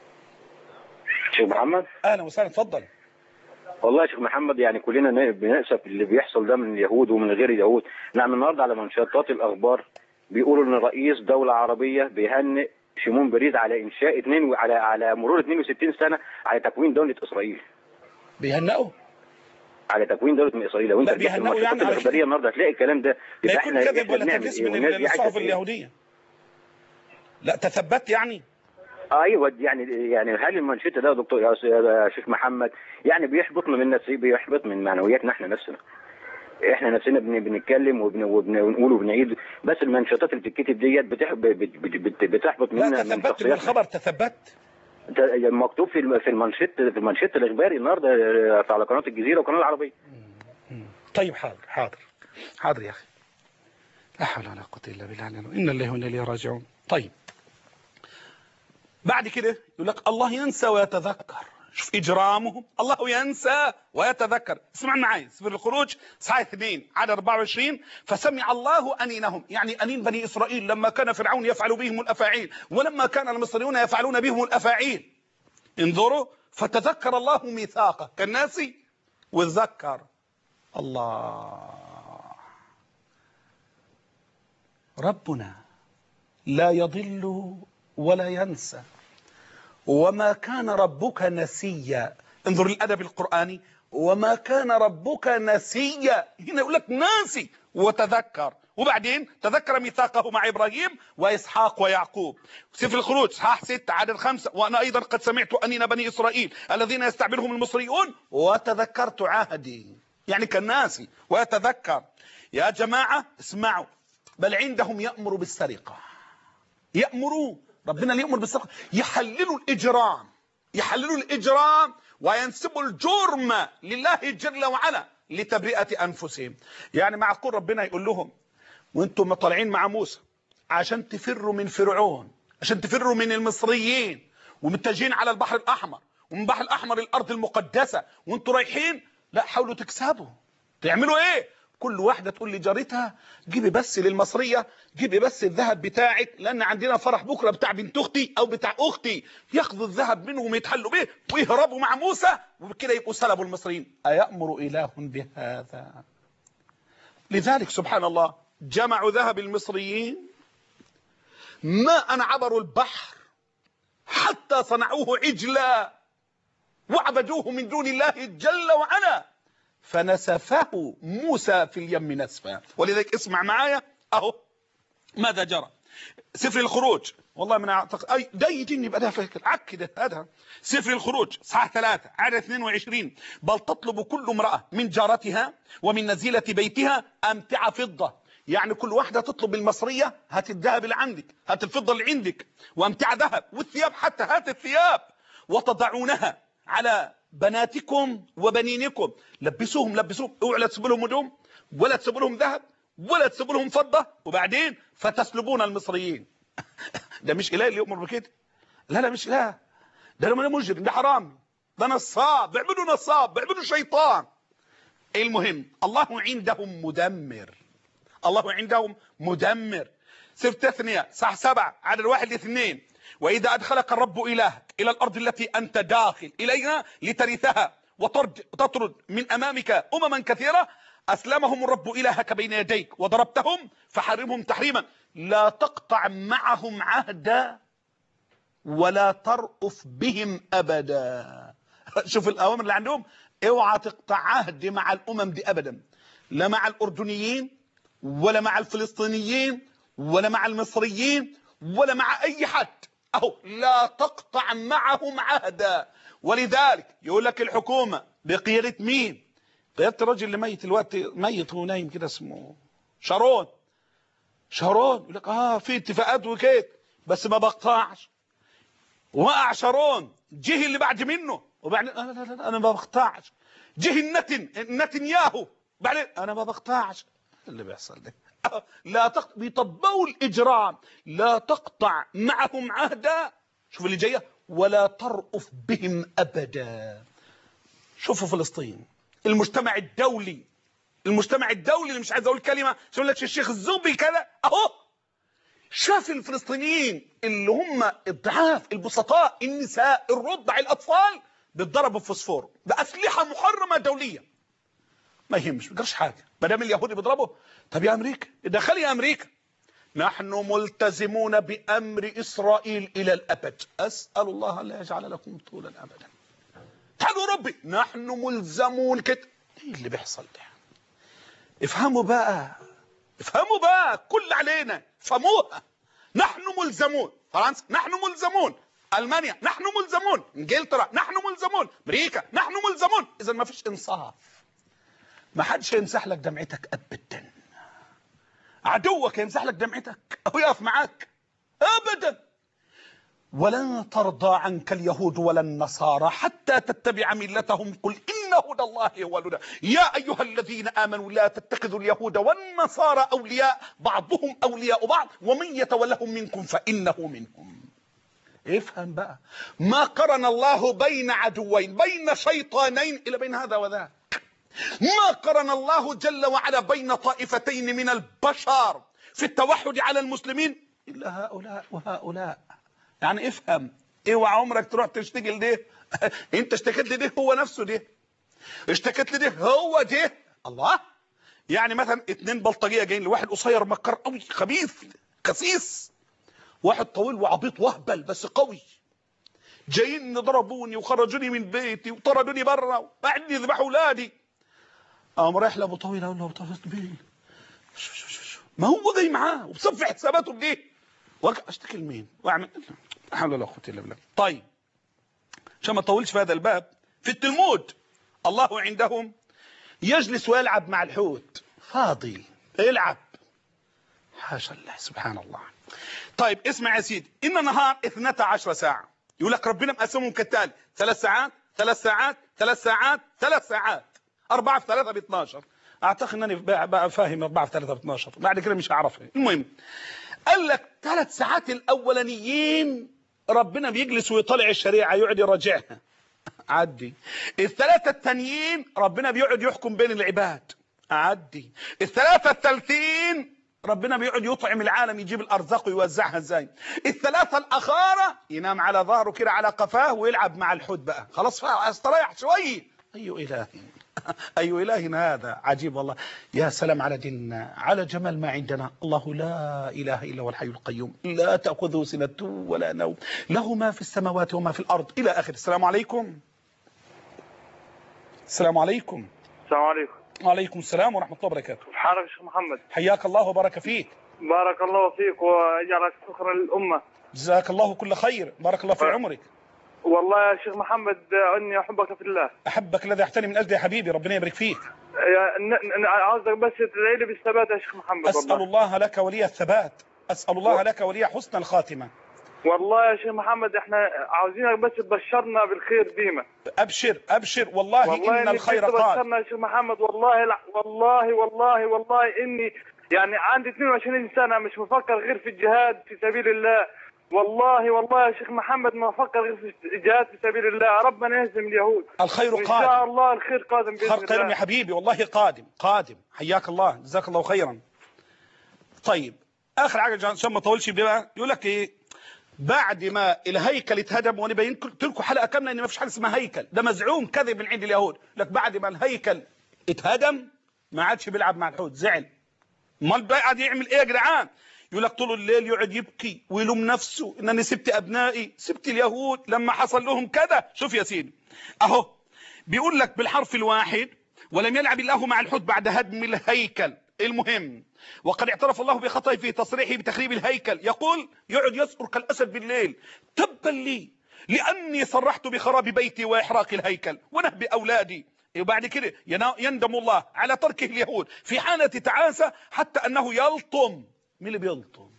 شيخ محمد. أهلا وسهلا، تفضل. والله يا شيخ محمد، يعني كلنا بنأسف اللي بيحصل ده من اليهود ومن غير اليهود. نعم، النهارده على منشطات الأخبار بيقولوا إن رئيس دولة عربية بيهنئ شيمون بريد على إنشاء اثنين على على مرور اثنين وستين سنة على تكوين دولة إسرائيل. بيهنئوا على تكوين دولة إسرائيل. وأنت بيهنئوا المنشطات يعني الإخبارية النهارده هتلاقي الكلام ده. لا يكون كذب ولا تدليس من الصحف اليهودية. لا تثبت يعني. ايوه، يعني يعني هل المنشط ده يا دكتور يا شيخ محمد يعني بيحبطنا من نفسي، بيحبط من معنوياتنا احنا نفسنا. احنا نفسنا بن بنتكلم وبن وبنقول وبنعيد، بس المنشطات اللي بتتكتب ديت بتحبط منا من شخصياتنا. لا الخبر تثبت مكتوب في في المنشط في المنشط الاخباري النهارده على قناه الجزيره وقناه العربيه. طيب حاضر حاضر حاضر يا اخي. لا حول ولا قوه الا بالله، ان الله وانا اليه راجعون. طيب بعد كده يقول لك الله ينسى ويتذكر. شوف إجرامهم، الله ينسى ويتذكر. اسمع معي سفر الخروج صحيح اثنين عدد أربعة وعشرين. فسمع الله أنينهم، يعني أنين بني إسرائيل لما كان فرعون يفعل بهم الأفاعيل، ولما كان المصريون يفعلون بهم الأفاعيل. انظروا، فتذكر الله ميثاقه كالناس وذكر الله. ربنا لا يضل ولا ينسى، وما كان ربك نسيا. انظر الأدب القرآني، وما كان ربك نسيا. هنا يقول لك ناسي وتذكر، وبعدين تذكر ميثاقه مع إبراهيم وإسحاق ويعقوب. سفر الخروج صحاح ستة عدد خمسة. وأنا أيضا قد سمعت أنين بني إسرائيل الذين يستعبدهم المصريون وتذكرت عهدي، يعني كالناسي ويتذكر. يا جماعة اسمعوا، بل عندهم يأمر بالسرقة. يأمروا، ربنا اللي يأمر بالسرقة. يحللوا الإجرام، يحللوا الإجرام وينسبوا الجرم لله جل وعلا لتبرئة أنفسهم. يعني معقول ربنا يقول لهم وانتم طالعين مع موسى عشان تفروا من فرعون، عشان تفروا من المصريين، ومتجهين على البحر الأحمر، ومن البحر الأحمر الأرض المقدسة، وانتم رايحين لا حاولوا تكسبوا، تعملوا ايه؟ كل واحدة تقول لي جارتها جيبي بس للمصرية، جيبي بس الذهب بتاعك، لأن عندنا فرح بكرة بتاع بنت أختي أو بتاع أختي. ياخذوا الذهب منهم ويتحلوا به ويهربوا مع موسى، وبكده يبقوا سلبوا المصريين. أيأمر إله بهذا؟ لذلك سبحان الله جمعوا ذهب المصريين، ما أن عبروا البحر حتى صنعوه عجلا وعبدوه من دون الله جل وعلا، فنسفه موسى في اليم نسفا. ولذلك اسمع معايا اهو ماذا جرى. سفر الخروج، والله من اعتقد اي ده يجيني يبقى ده فكر عكده هذا. سفر الخروج صح ثلاثة عدد اثنين وعشرين. بل تطلب كل امرأة من جارتها ومن نزيلة بيتها امتعة فضة، يعني كل واحدة تطلب المصرية هات الذهب اللي عندك، هات الفضة اللي عندك، وامتعة ذهب، والثياب حتى هات الثياب، وتضعونها على بناتكم وبنينكم. لبسوهم لبسوهم، اوعوا لا تسيبوا لهم هدوم ولا تسيبوا لهم ذهب ولا تسيبوا لهم فضة، وبعدين فتسلبون المصريين. ده مش إله اللي يؤمر بكده. لا لا مش إله، ده لما مجرم، ده حرام، ده نصاب، بيعبدوا نصاب، بيعبدوا شيطان. المهم الله عندهم مدمر، الله عندهم مدمر. سورة تثنية صح سبعة عدد واحد لاثنين: وإذا أدخلك الرب إلهك إلى الأرض التي أنت داخل إليها لترثها وتطرد من أمامك أمما كثيرة أسلمهم الرب إلهك بين يديك وضربتهم فحرمهم تحريما لا تقطع معهم عهدا ولا ترأف بهم أبدا. شوف الأوامر اللي عندهم، اوعى تقطع عهد مع الأمم دي أبدا، لا مع الأردنيين ولا مع الفلسطينيين ولا مع المصريين ولا مع أي حد. أهو لا تقطع معهم عهدا. ولذلك يقول لك الحكومة بقيادة مين؟ قيادة الرجل اللي ميت الوقت، ميت هو نايم كده، اسمه شارون. شارون يقول لك اه في اتفاقات وكده بس ما بقطعش. وقع شارون، جه اللي بعد منه وبعدين لا لا لا انا ما بقطعش. جه النتن نتنياهو بعدين انا ما بقطعش. اللي بيحصل ده لا تقطع، بيطبقوا الاجرام، لا تقطع معهم عهدا. شوف اللي جايه: ولا ترأف بهم ابدا. شوفوا فلسطين، المجتمع الدولي، المجتمع الدولي اللي مش عايز اقول كلمه عشان لك الشيخ الزوبي كذا اهو، شاف الفلسطينيين اللي هم الضعاف البسطاء النساء الرضع الاطفال بيتضربوا بفوسفور باسلحه محرمه دوليا. ما يهمش، ما يقدرش حاجه ما دام اليهودي بيضربوا. طب يا امريكا دخل، يا امريكا نحن ملتزمون بامر اسرائيل الى الابد، اسال الله ان يجعل لكم طولا ابدا. تعالوا ربي نحن ملزمون كده. ايه اللي بيحصل ده؟ افهموا بقى، افهموا بقى، كل علينا افهموها. نحن ملزمون، فرنسا نحن ملزمون، المانيا نحن ملزمون، انجلترا نحن ملزمون، امريكا نحن ملزمون. اذا ما فيش انصاف، ما حدش يمسح لك دمعتك ابدا. عدوك يمسح لك دمعتك او يقف معاك ابدا. ولن ترضى عنك اليهود ولا النصارى حتى تتبع ملتهم قل إن هدى الله هو الهدى يا أيها الذين آمنوا لا تتخذوا اليهود والنصارى أولياء بعضهم أولياء بعض ومن يتولهم منكم فإنه منهم. افهم بقى، ما قرن الله بين عدوين بين شيطانين إلا بين هذا وذاك. ما قرن الله جل وعلا بين طائفتين من البشر في التوحد على المسلمين إلا هؤلاء وهؤلاء. يعني افهم، اوعى عمرك تروح تشتكي لده. انت اشتكيت لده هو نفسه ده، اشتكيت لده هو ده. الله، يعني مثلا اتنين بلطجيه جايين لواحد قصير مكر قوي خبيث خسيس، واحد طويل وعبيط وهبل بس قوي، جايين ضربوني وخرجوني من بيتي وطردوني بره وبعدين يذبحوا اولادي. قام رايح لابو طويل اقول له ابو طويل مين؟ ما هو جاي معاه وبصفي حساباته بديه. اشتكي لمين واعمل لا حول ولا قوه الا بالله. طيب عشان ما اطولش في هذا الباب، في التلمود الله عندهم يجلس ويلعب مع الحوت، فاضي يلعب، حاشا الله سبحان الله. طيب اسمع يا سيدي، ان نهار اثنتا عشر ساعه، يقول لك ربنا مقسمهم كالتالي: ثلاث ساعات ثلاث ساعات ثلاث ساعات ثلاث ساعات، أربعة في ثلاثة ب اثناشر. اعتقد انني بقى فاهم أربعة في ثلاثة ب اثناشر، بعد كده مش هعرفها. المهم قال لك ثلاث ساعات الاولانيين ربنا بيجلس ويطلع الشريعه يقعد يراجعها عدي. الثلاثه الثانيين ربنا بيقعد يحكم بين العباد عدي. الثلاثه الثالثين ربنا بيقعد يطعم العالم يجيب الارزاق ويوزعها ازاي. الثلاثه الاخاره ينام على ظهره كده على قفاه ويلعب مع الحوت بقى، خلاص استريح شويه. اي الهي أي إله هذا عجيب والله. يا سلام على ديننا، على جمال ما عندنا. الله لا إله إلا هو الحي القيوم لا تأخذه سنة ولا نوم له ما في السماوات وما في الأرض إلى آخر. السلام عليكم. السلام عليكم. السلام عليكم. وعليكم السلام ورحمة الله وبركاته. سبحانك يا شيخ محمد. حياك الله وبارك فيك. بارك الله فيك ويجعلك فخرا للأمة. جزاك الله كل خير، بارك الله في عمرك. والله يا شيخ محمد اني احبك في الله. احبك الذي احتني من اجله يا حبيبي، ربنا يبارك فيك. عاوزك بس تدعي لي بالثبات يا شيخ محمد. اسال والله. الله لك ولي الثبات، اسال الله و... لك ولي حسن الخاتمه. والله يا شيخ محمد احنا عاوزينك بس تبشرنا بالخير ديما. ابشر ابشر والله, والله ان الخير قال. تبشرنا يا شيخ محمد، والله لا والله والله والله اني يعني عندي اثنين وعشرين سنة مش مفكر غير في الجهاد في سبيل الله. والله والله يا شيخ محمد ما افكر غير في الجهاد في سبيل الله. ربنا يهزم اليهود. الخير قادم ان شاء الله الخير قادم باذن خير الله. يا حبيبي والله قادم قادم. حياك الله جزاك الله خيرا. طيب اخر حاجه عشان ما اطولش بقى، يقول لك ايه بعد ما الهيكل اتهدم، وانا بينت لكم حلقه كامله ان ما فيش حاجه اسمها هيكل، ده مزعوم كذب من عند اليهود. لك بعد ما الهيكل اتهدم ما عادش بيلعب مع الحوت، زعل. امال بقى قاعد يعمل ايه يا جدعان؟ يقول لك طول الليل يقعد يبكي ويلوم نفسه ان انا سبت ابنائي، سبت اليهود لما حصل لهم كذا. شوف يا سيدي اهو بيقول لك بالحرف الواحد ولم يلعب الله مع الحوت بعد هدم الهيكل. المهم وقد اعترف الله بخطئه في تصريحه بتخريب الهيكل، يقول يقعد يصبر كالاسد بالليل تبا لي لاني صرحت بخراب بيتي واحراق الهيكل ونهب اولادي. وبعد كده يندم الله على تركه اليهود في حالة تعاسة حتى انه يلطم. مين اللي بيلطم؟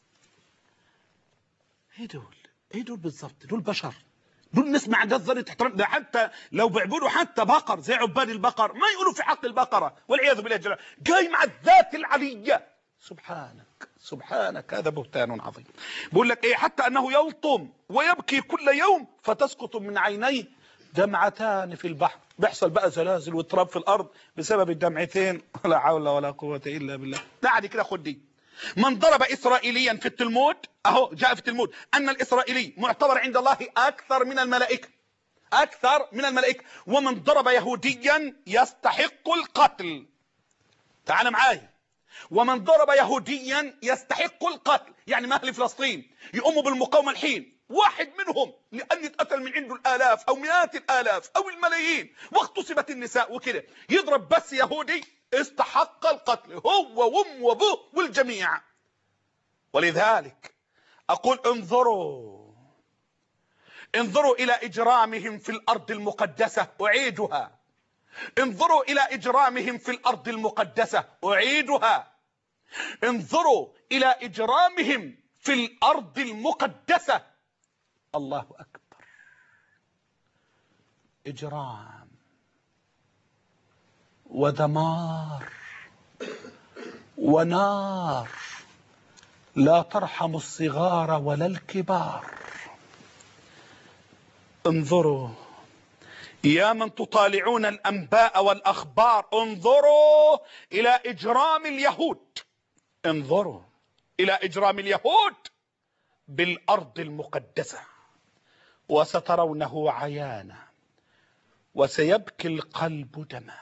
ايه دول؟ ايه دول بالظبط؟ دول بشر، دول ناس ما عندها ذره احترام. ده حتى لو بيعبدوا حتى بقر زي عباد البقر ما يقولوا في حق البقره والعياذ بالله جل. جاي مع الذات العليه. سبحانك سبحانك هذا بهتان عظيم. بقول لك ايه حتى انه يلطم ويبكي كل يوم فتسقط من عينيه دمعتان في البحر. بيحصل بقى زلازل واضطراب في الارض بسبب الدمعتين. ولا حول ولا قوه الا بالله. تعالي كده خد دي. من ضرب اسرائيليا في التلمود، اهو جاء في التلمود ان الاسرائيلي معتبر عند الله اكثر من الملائكه، اكثر من الملائكه. ومن ضرب يهوديا يستحق القتل. تعال معايا. ومن ضرب يهوديا يستحق القتل، يعني ما اهل فلسطين يقوموا بالمقاومه الحين واحد منهم لان يتقتل من عنده الالاف او مئات الالاف او الملايين واغتصبت النساء وكده، يضرب بس يهودي استحق القتل هو وامه وابوه والجميع. ولذلك اقول انظروا انظروا الى اجرامهم في الارض المقدسه. اعيدها. انظروا الى اجرامهم في الارض المقدسه. اعيدها. انظروا الى اجرامهم في الارض المقدسه. الله اكبر. اجرام ودمار ونار لا ترحم الصغار ولا الكبار. انظروا يا من تطالعون الانباء والاخبار، انظروا الى اجرام اليهود، انظروا الى اجرام اليهود بالارض المقدسه وسترونه عيانا وسيبكي القلب دما.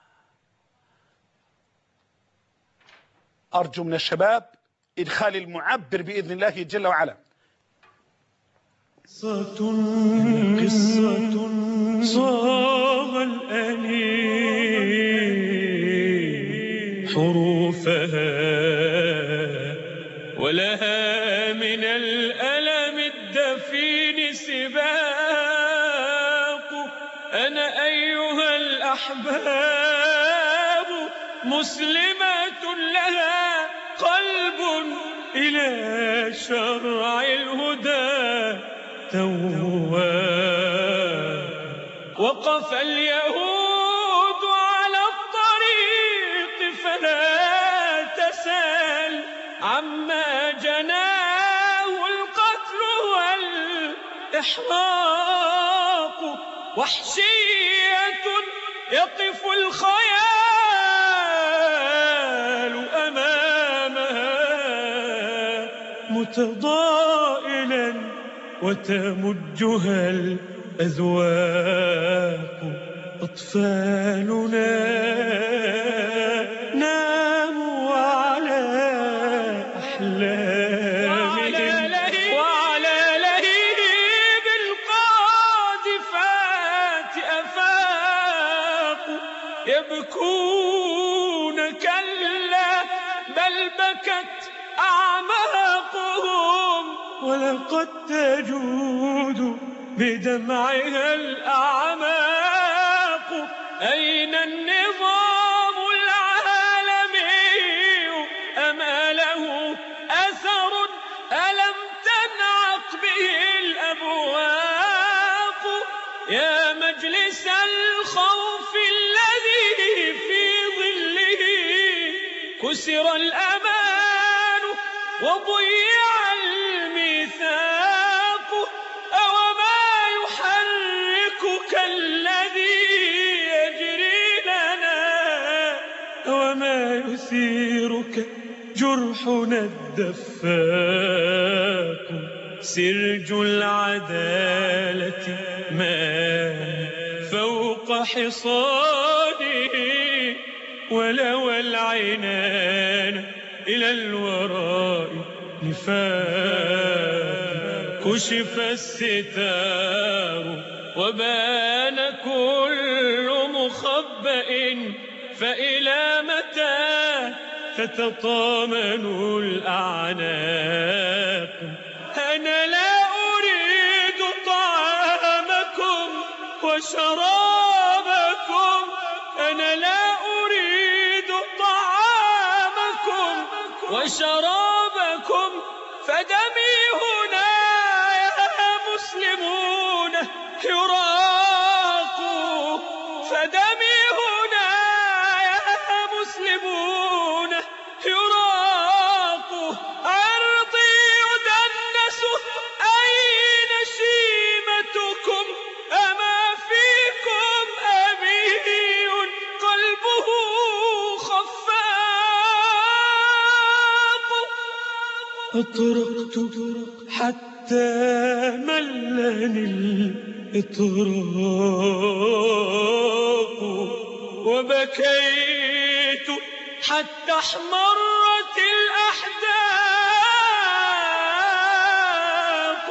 ارجو من الشباب ادخال المعبر باذن الله جل وعلا. قصة قصة صاغ الأنين حروفها ولها من الألم الدفين سباق. أنا أيها الأحباب مسلمة لها قلب إلى شرع الهدى تواب. وقف اليهود على الطريق فلا تسأل عما جناه القتل والإحراق. وحشية يقف الخيال أمامها متضائلا وتمجها الأذواق. أطفالنا ناموا على أحلامهم وعلى لهيب القاذفات أفاقوا. يبكون كلا بل بكت أعماقهم ولقد تجود بدمعها الأعماق. أين النظام العالمي أما له أثر ألم تنعق به الأبواق. يا مجلس الخوف الذي في ظله خسر الأمان وضيع الميثاق أوما يحركك الذي يجري لنا أوما يثيرك جرحنا الدفاق سرج العدالة ما فوق حصانه ولوى العنان إلى الوراء نفاق كشف الستار وبان كل مخبأ فإلى متى تتطامن الأعناق أنا لا أريد طعامكم وشرابكم أنا لا أريد طعامكم وشرابكم فدمي هنا يا مسلمون يراق فدمي هنا يا مسلمون يراق أرضي يدنس أين شيمتكم أما فيكم أبي قلبه خفاق أطرقت حتى ملني الإطراق وبكيت حتى احمرت الأحداق.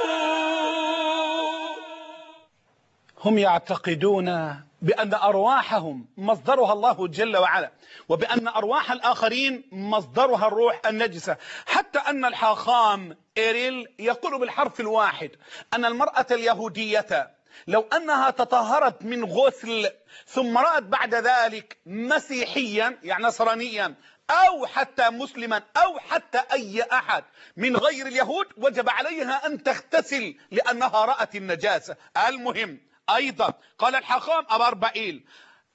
هم يعتقدون بأن أرواحهم مصدرها الله جل وعلا، وبأن أرواح الآخرين مصدرها الروح النجسة، حتى أن الحاخام إيريل يقول بالحرف الواحد أن المرأة اليهودية لو أنها تطهرت من غسل ثم رأت بعد ذلك مسيحيا يعني نصرانيا أو حتى مسلما أو حتى أي أحد من غير اليهود وجب عليها أن تغتسل لأنها رأت النجاسة. المهم أيضا قال الحاخام أبا أربعيل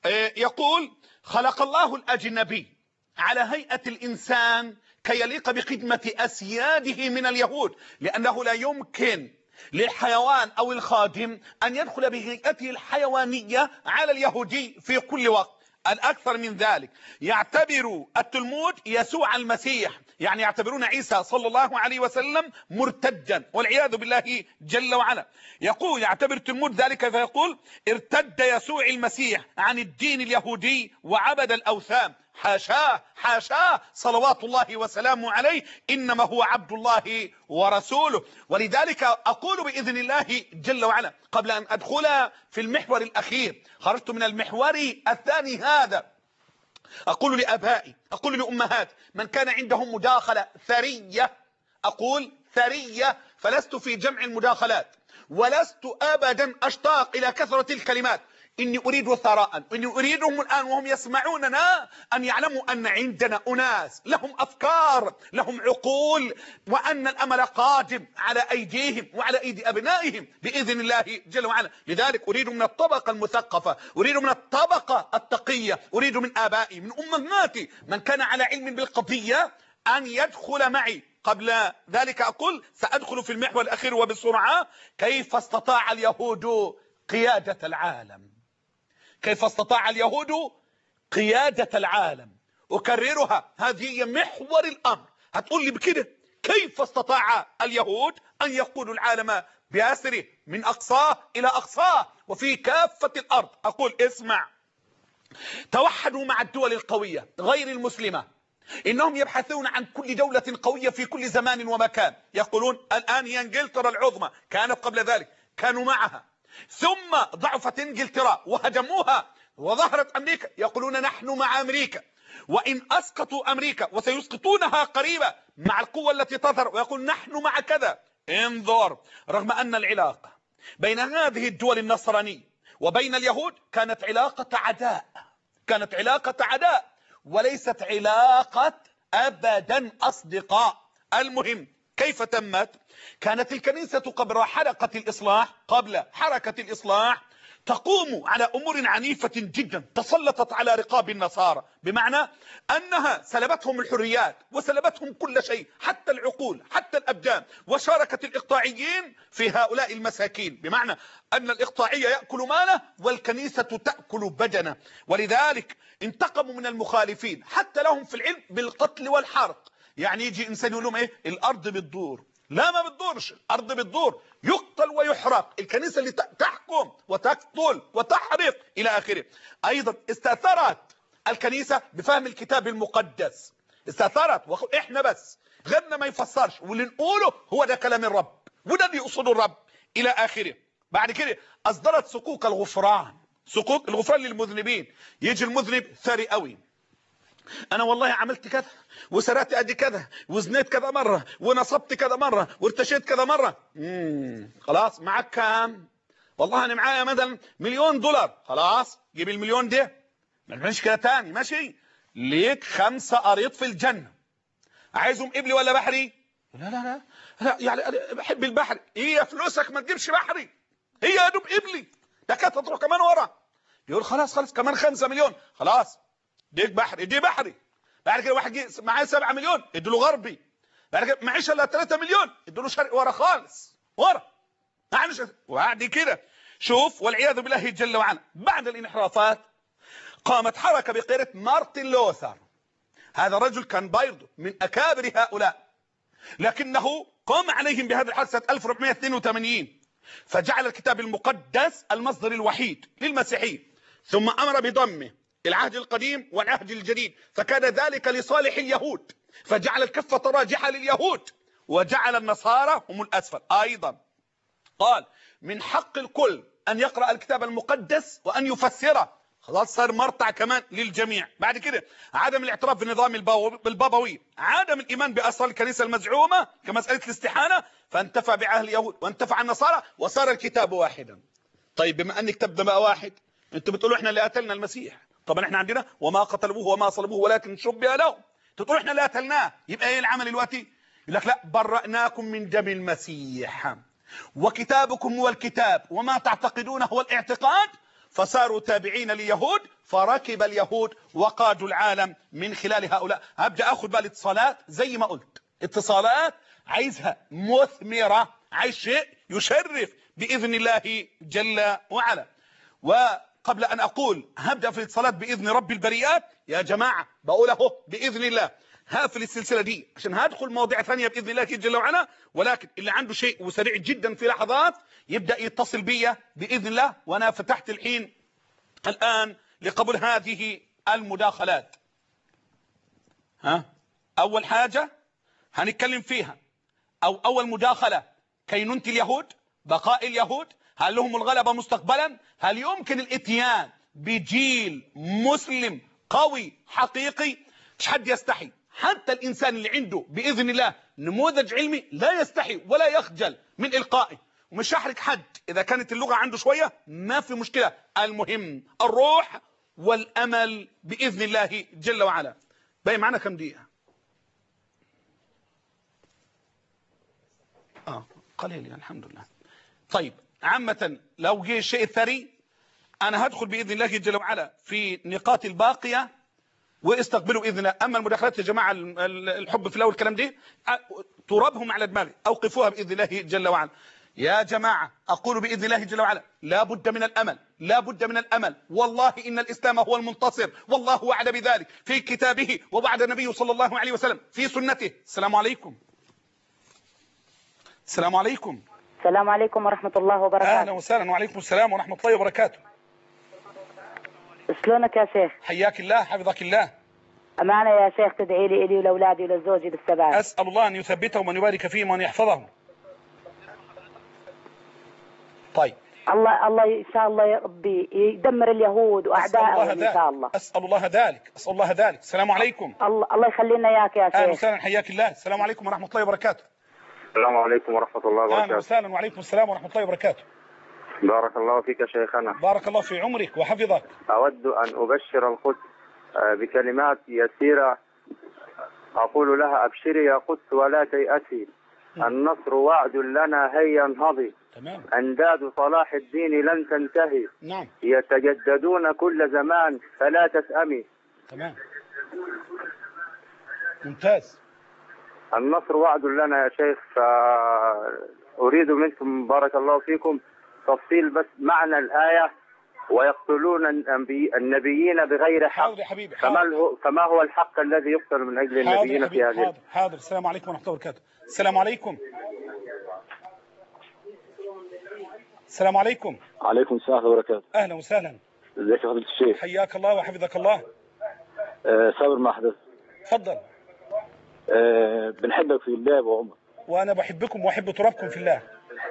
يقول خلق الله الأجنبي على هيئة الإنسان كي يليق بخدمة أسياده من اليهود، لأنه لا يمكن للحيوان أو الخادم أن يدخل بهيئته الحيوانية على اليهودي في كل وقت. الأكثر من ذلك يعتبر التلمود يسوع المسيح، يعني يعتبرون عيسى صلى الله عليه وسلم مرتدا والعياذ بالله جل وعلا. يقول يعتبر التلمود ذلك فيقول ارتد يسوع المسيح عن الدين اليهودي وعبد الأوثان. حاشاه حاشاه صلوات الله وسلامه عليه، إنما هو عبد الله ورسوله. ولذلك أقول بإذن الله جل وعلا قبل أن أدخل في المحور الأخير، خرجت من المحور الثاني هذا، أقول لأبائي أقول لأمهاتي من كان عندهم مداخلة ثرية، أقول ثرية فلست في جمع المداخلات ولست أبدا أشتاق إلى كثرة الكلمات، إني أريد ثراء، إني أريدهم الآن وهم يسمعوننا أن يعلموا أن عندنا أناس لهم أفكار لهم عقول، وأن الأمل قادم على أيديهم وعلى أيدي أبنائهم بإذن الله جل وعلا. لذلك أريد من الطبقة المثقفة، أريد من الطبقة التقية، أريد من آبائي من أمهاتي من كان على علم بالقضية أن يدخل معي. قبل ذلك أقول سأدخل في المحور الأخير وبسرعة. كيف استطاع اليهود قيادة العالم؟ كيف استطاع اليهود قيادة العالم؟ أكررها، هذه هي محور الأمر. هتقول لي بكده كيف استطاع اليهود أن يقودوا العالم بأسره من أقصاه إلى أقصاه وفي كافة الأرض؟ أقول اسمع، توحدوا مع الدول القوية غير المسلمة، إنهم يبحثون عن كل دولة قوية في كل زمان ومكان. يقولون الآن هي انجلترا العظمى، كانت قبل ذلك كانوا معها، ثم ضعفت انجلترا وهجموها وظهرت أمريكا، يقولون نحن مع أمريكا، وإن أسقطوا أمريكا وسيسقطونها قريبا مع القوة التي تظهر، ويقول نحن مع كذا. انظر، رغم أن العلاقة بين هذه الدول النصرانية وبين اليهود كانت علاقة عداء، كانت علاقة عداء وليست علاقة أبدا أصدقاء. المهم كيف تمت؟ كانت الكنيسة قبل حركة الإصلاح قبل حركة الإصلاح تقوم على أمور عنيفة جدا تسلطت على رقاب النصارى، بمعنى أنها سلبتهم الحريات وسلبتهم كل شيء حتى العقول حتى الأبدان، وشاركت الإقطاعيين في هؤلاء المساكين، بمعنى أن الإقطاعي يأكل ماله والكنيسة تأكل بدنه. ولذلك انتقموا من المخالفين حتى لهم في العلم بالقتل والحرق. يعني يجي إنسان يقول لهم إيه؟ الأرض بتدور. لا، ما بتدورش، الأرض بتدور، يقتل ويحرق. الكنيسة اللي تحكم وتقتل وتحرق إلى آخره. أيضا استأثرت الكنيسة بفهم الكتاب المقدس، استأثرت وإحنا بس غيرنا ما يفسرش، واللي نقوله هو ده كلام الرب وده اللي يقصده الرب إلى آخره. بعد كده أصدرت صكوك الغفران، صكوك الغفران للمذنبين. يجي المذنب ثري قوي، انا والله عملت كذا وسرقت قد كذا وزنيت كذا مره ونصبت كذا مره وارتشيت كذا مره. امم خلاص، معاك كام؟ والله انا معايا مثلا مليون دولار. خلاص، جيب المليون ده، ما نعملش كده تاني، ماشي؟ ليك خمسه قريط في الجنه. عايزهم قبلي ولا بحري؟ لا لا لا لا، يعني انا بحب البحري. هي فلوسك ما تجيبش بحري، هي يا دوب قبلي، ده كانت تروح كمان ورا. يقول خلاص خلاص كمان خمسة مليون. خلاص ديك بحري، دي بحري. بعد كده واحد جه معاه سبعة مليون ادوا له غربي. بعد كده معيش الا ثلاثة مليون ادوا له شرقي ورا خالص ورا. وبعد كده شوف، والعياذ بالله جل وعلا، بعد الانحرافات قامت حركه بقياده مارتن لوثر. هذا الرجل كان بايرد من اكابر هؤلاء، لكنه قام عليهم بهذا الحركه سنه ألف وأربعمائة واثنين وثمانين، فجعل الكتاب المقدس المصدر الوحيد للمسيحيه، ثم امر بضمه العهد القديم والعهد الجديد، فكان ذلك لصالح اليهود، فجعل الكفة راجحة لليهود وجعل النصارى هم الأسفل. أيضا قال من حق الكل أن يقرأ الكتاب المقدس وأن يفسره. خلاص صار مرتع كمان للجميع. بعد كده عدم الاعتراف بالنظام البابوي، عدم الإيمان بأسرار الكنيسة المزعومة كمسألة الاستحانة، فانتفع بعهد اليهود وانتفع النصارى وصار الكتاب واحدا. طيب بما أن كتابنا بقى واحد، انتوا بتقولوا احنا اللي قتلنا المسيح. طبعا احنا عندنا وما قتلوه وما صلبوه ولكن شبه لهم. تقولوا احنا اللي قتلناه، يبقى ايه العمل دلوقتي؟ يقول لك لا، برأناكم من دم المسيح وكتابكم هو الكتاب وما تعتقدون هو الاعتقاد، فصاروا تابعين لليهود، فركب اليهود وقادوا العالم من خلال هؤلاء. هبدأ اخذ بقى الاتصالات زي ما قلت، اتصالات عايزها مثمرة، عايز شيء يشرف بإذن الله جل وعلا. وقبل أن أقول هبدأ في الاتصالات بإذن رب البريات، يا جماعة بقول اهو بإذن الله هقفل السلسلة دي عشان هدخل مواضيع ثانية بإذن الله جل وعلا، ولكن اللي عنده شيء وسريع جدا في لحظات يبدأ يتصل بي بإذن الله، وأنا فتحت الحين الآن لقبول هذه المداخلات. ها أول حاجة هنتكلم فيها أو أول مداخلة، كينونة اليهود، بقاء اليهود، هل لهم الغلبة مستقبلا؟ هل يمكن الاتيان بجيل مسلم قوي حقيقي؟ مش حد يستحي، حتى الإنسان اللي عنده بإذن الله نموذج علمي لا يستحي ولا يخجل من إلقائه، ومش هحرج حد إذا كانت اللغة عنده شوية ما في مشكلة، المهم الروح والأمل بإذن الله جل وعلا. باقي معنا كم دقيقة؟ آه قليل يعني الحمد لله. طيب عامة لو جه الشيء الثري أنا هدخل بإذن الله جل وعلا في نقاط الباقية واستقبلوا بإذن الله. أما المداخلات يا جماعة الحب في الأول الكلام دي ترابهم على دماغي، أوقفوها بإذن الله جل وعلا. يا جماعة أقول بإذن الله جل وعلا لا بد من الأمل، لا بد من الأمل، والله إن الإسلام هو المنتصر، والله وعد بذلك في كتابه ووعد النبي صلى الله عليه وسلم في سنته. السلام عليكم. السلام عليكم. السلام عليكم ورحمة الله وبركاته. أهلا وسهلا. وعليكم السلام ورحمة الله وبركاته. شلونك يا شيخ؟ حياك الله حفظك الله. أمانة يا شيخ تدعي لي إلي ولأولادي ولزوجي بالثبات. أسأل الله أن يثبتهم وأن يبارك فيهم وأن يحفظهم. طيب الله الله إن شاء الله يا ربي يدمر اليهود وأعدائهم إن شاء الله. أسأل الله ذلك، أسأل الله ذلك. السلام عليكم. الله الله يخلينا إياك يا شيخ. أهلا وسهلا حياك الله. السلام عليكم ورحمة الله وبركاته. السلام عليكم ورحمة الله وبركاته. أهلا وسهلا. وعليكم السلام ورحمة الله وبركاته. بارك الله فيك شيخنا. بارك الله في عمرك وحفظك. أود أن أبشر القدس بكلمات يسيرة أقول لها أبشري يا قدس ولا تيأسي، النصر وعد لنا هيا انهضي، تمام. أنداد صلاح الدين لن تنتهي. نعم. يتجددون كل زمان فلا تسأمي. تمام. ممتاز. النصر وعد لنا يا شيخ. أريد منكم بارك الله فيكم تفصيل بس معنى الآية ويقتلون النبي النبيين بغير حق. حاضر يا حبيبي. فما هو فما هو الحق الذي يقتل من أجل النبيين في هذه؟ حاضر حاضر. السلام عليكم ورحمة الله وبركاته. السلام عليكم. السلام عليكم. عليكم السلام ورحمة الله وبركاته. أهلا وسهلا. ازيك يا فضيلة الشيخ؟ حياك الله وحفظك الله. آه صابر مع حضرتك. تفضل. آه بنحبك في الله يا ابو عمر. وأنا بحبكم وأحب ترابكم في الله.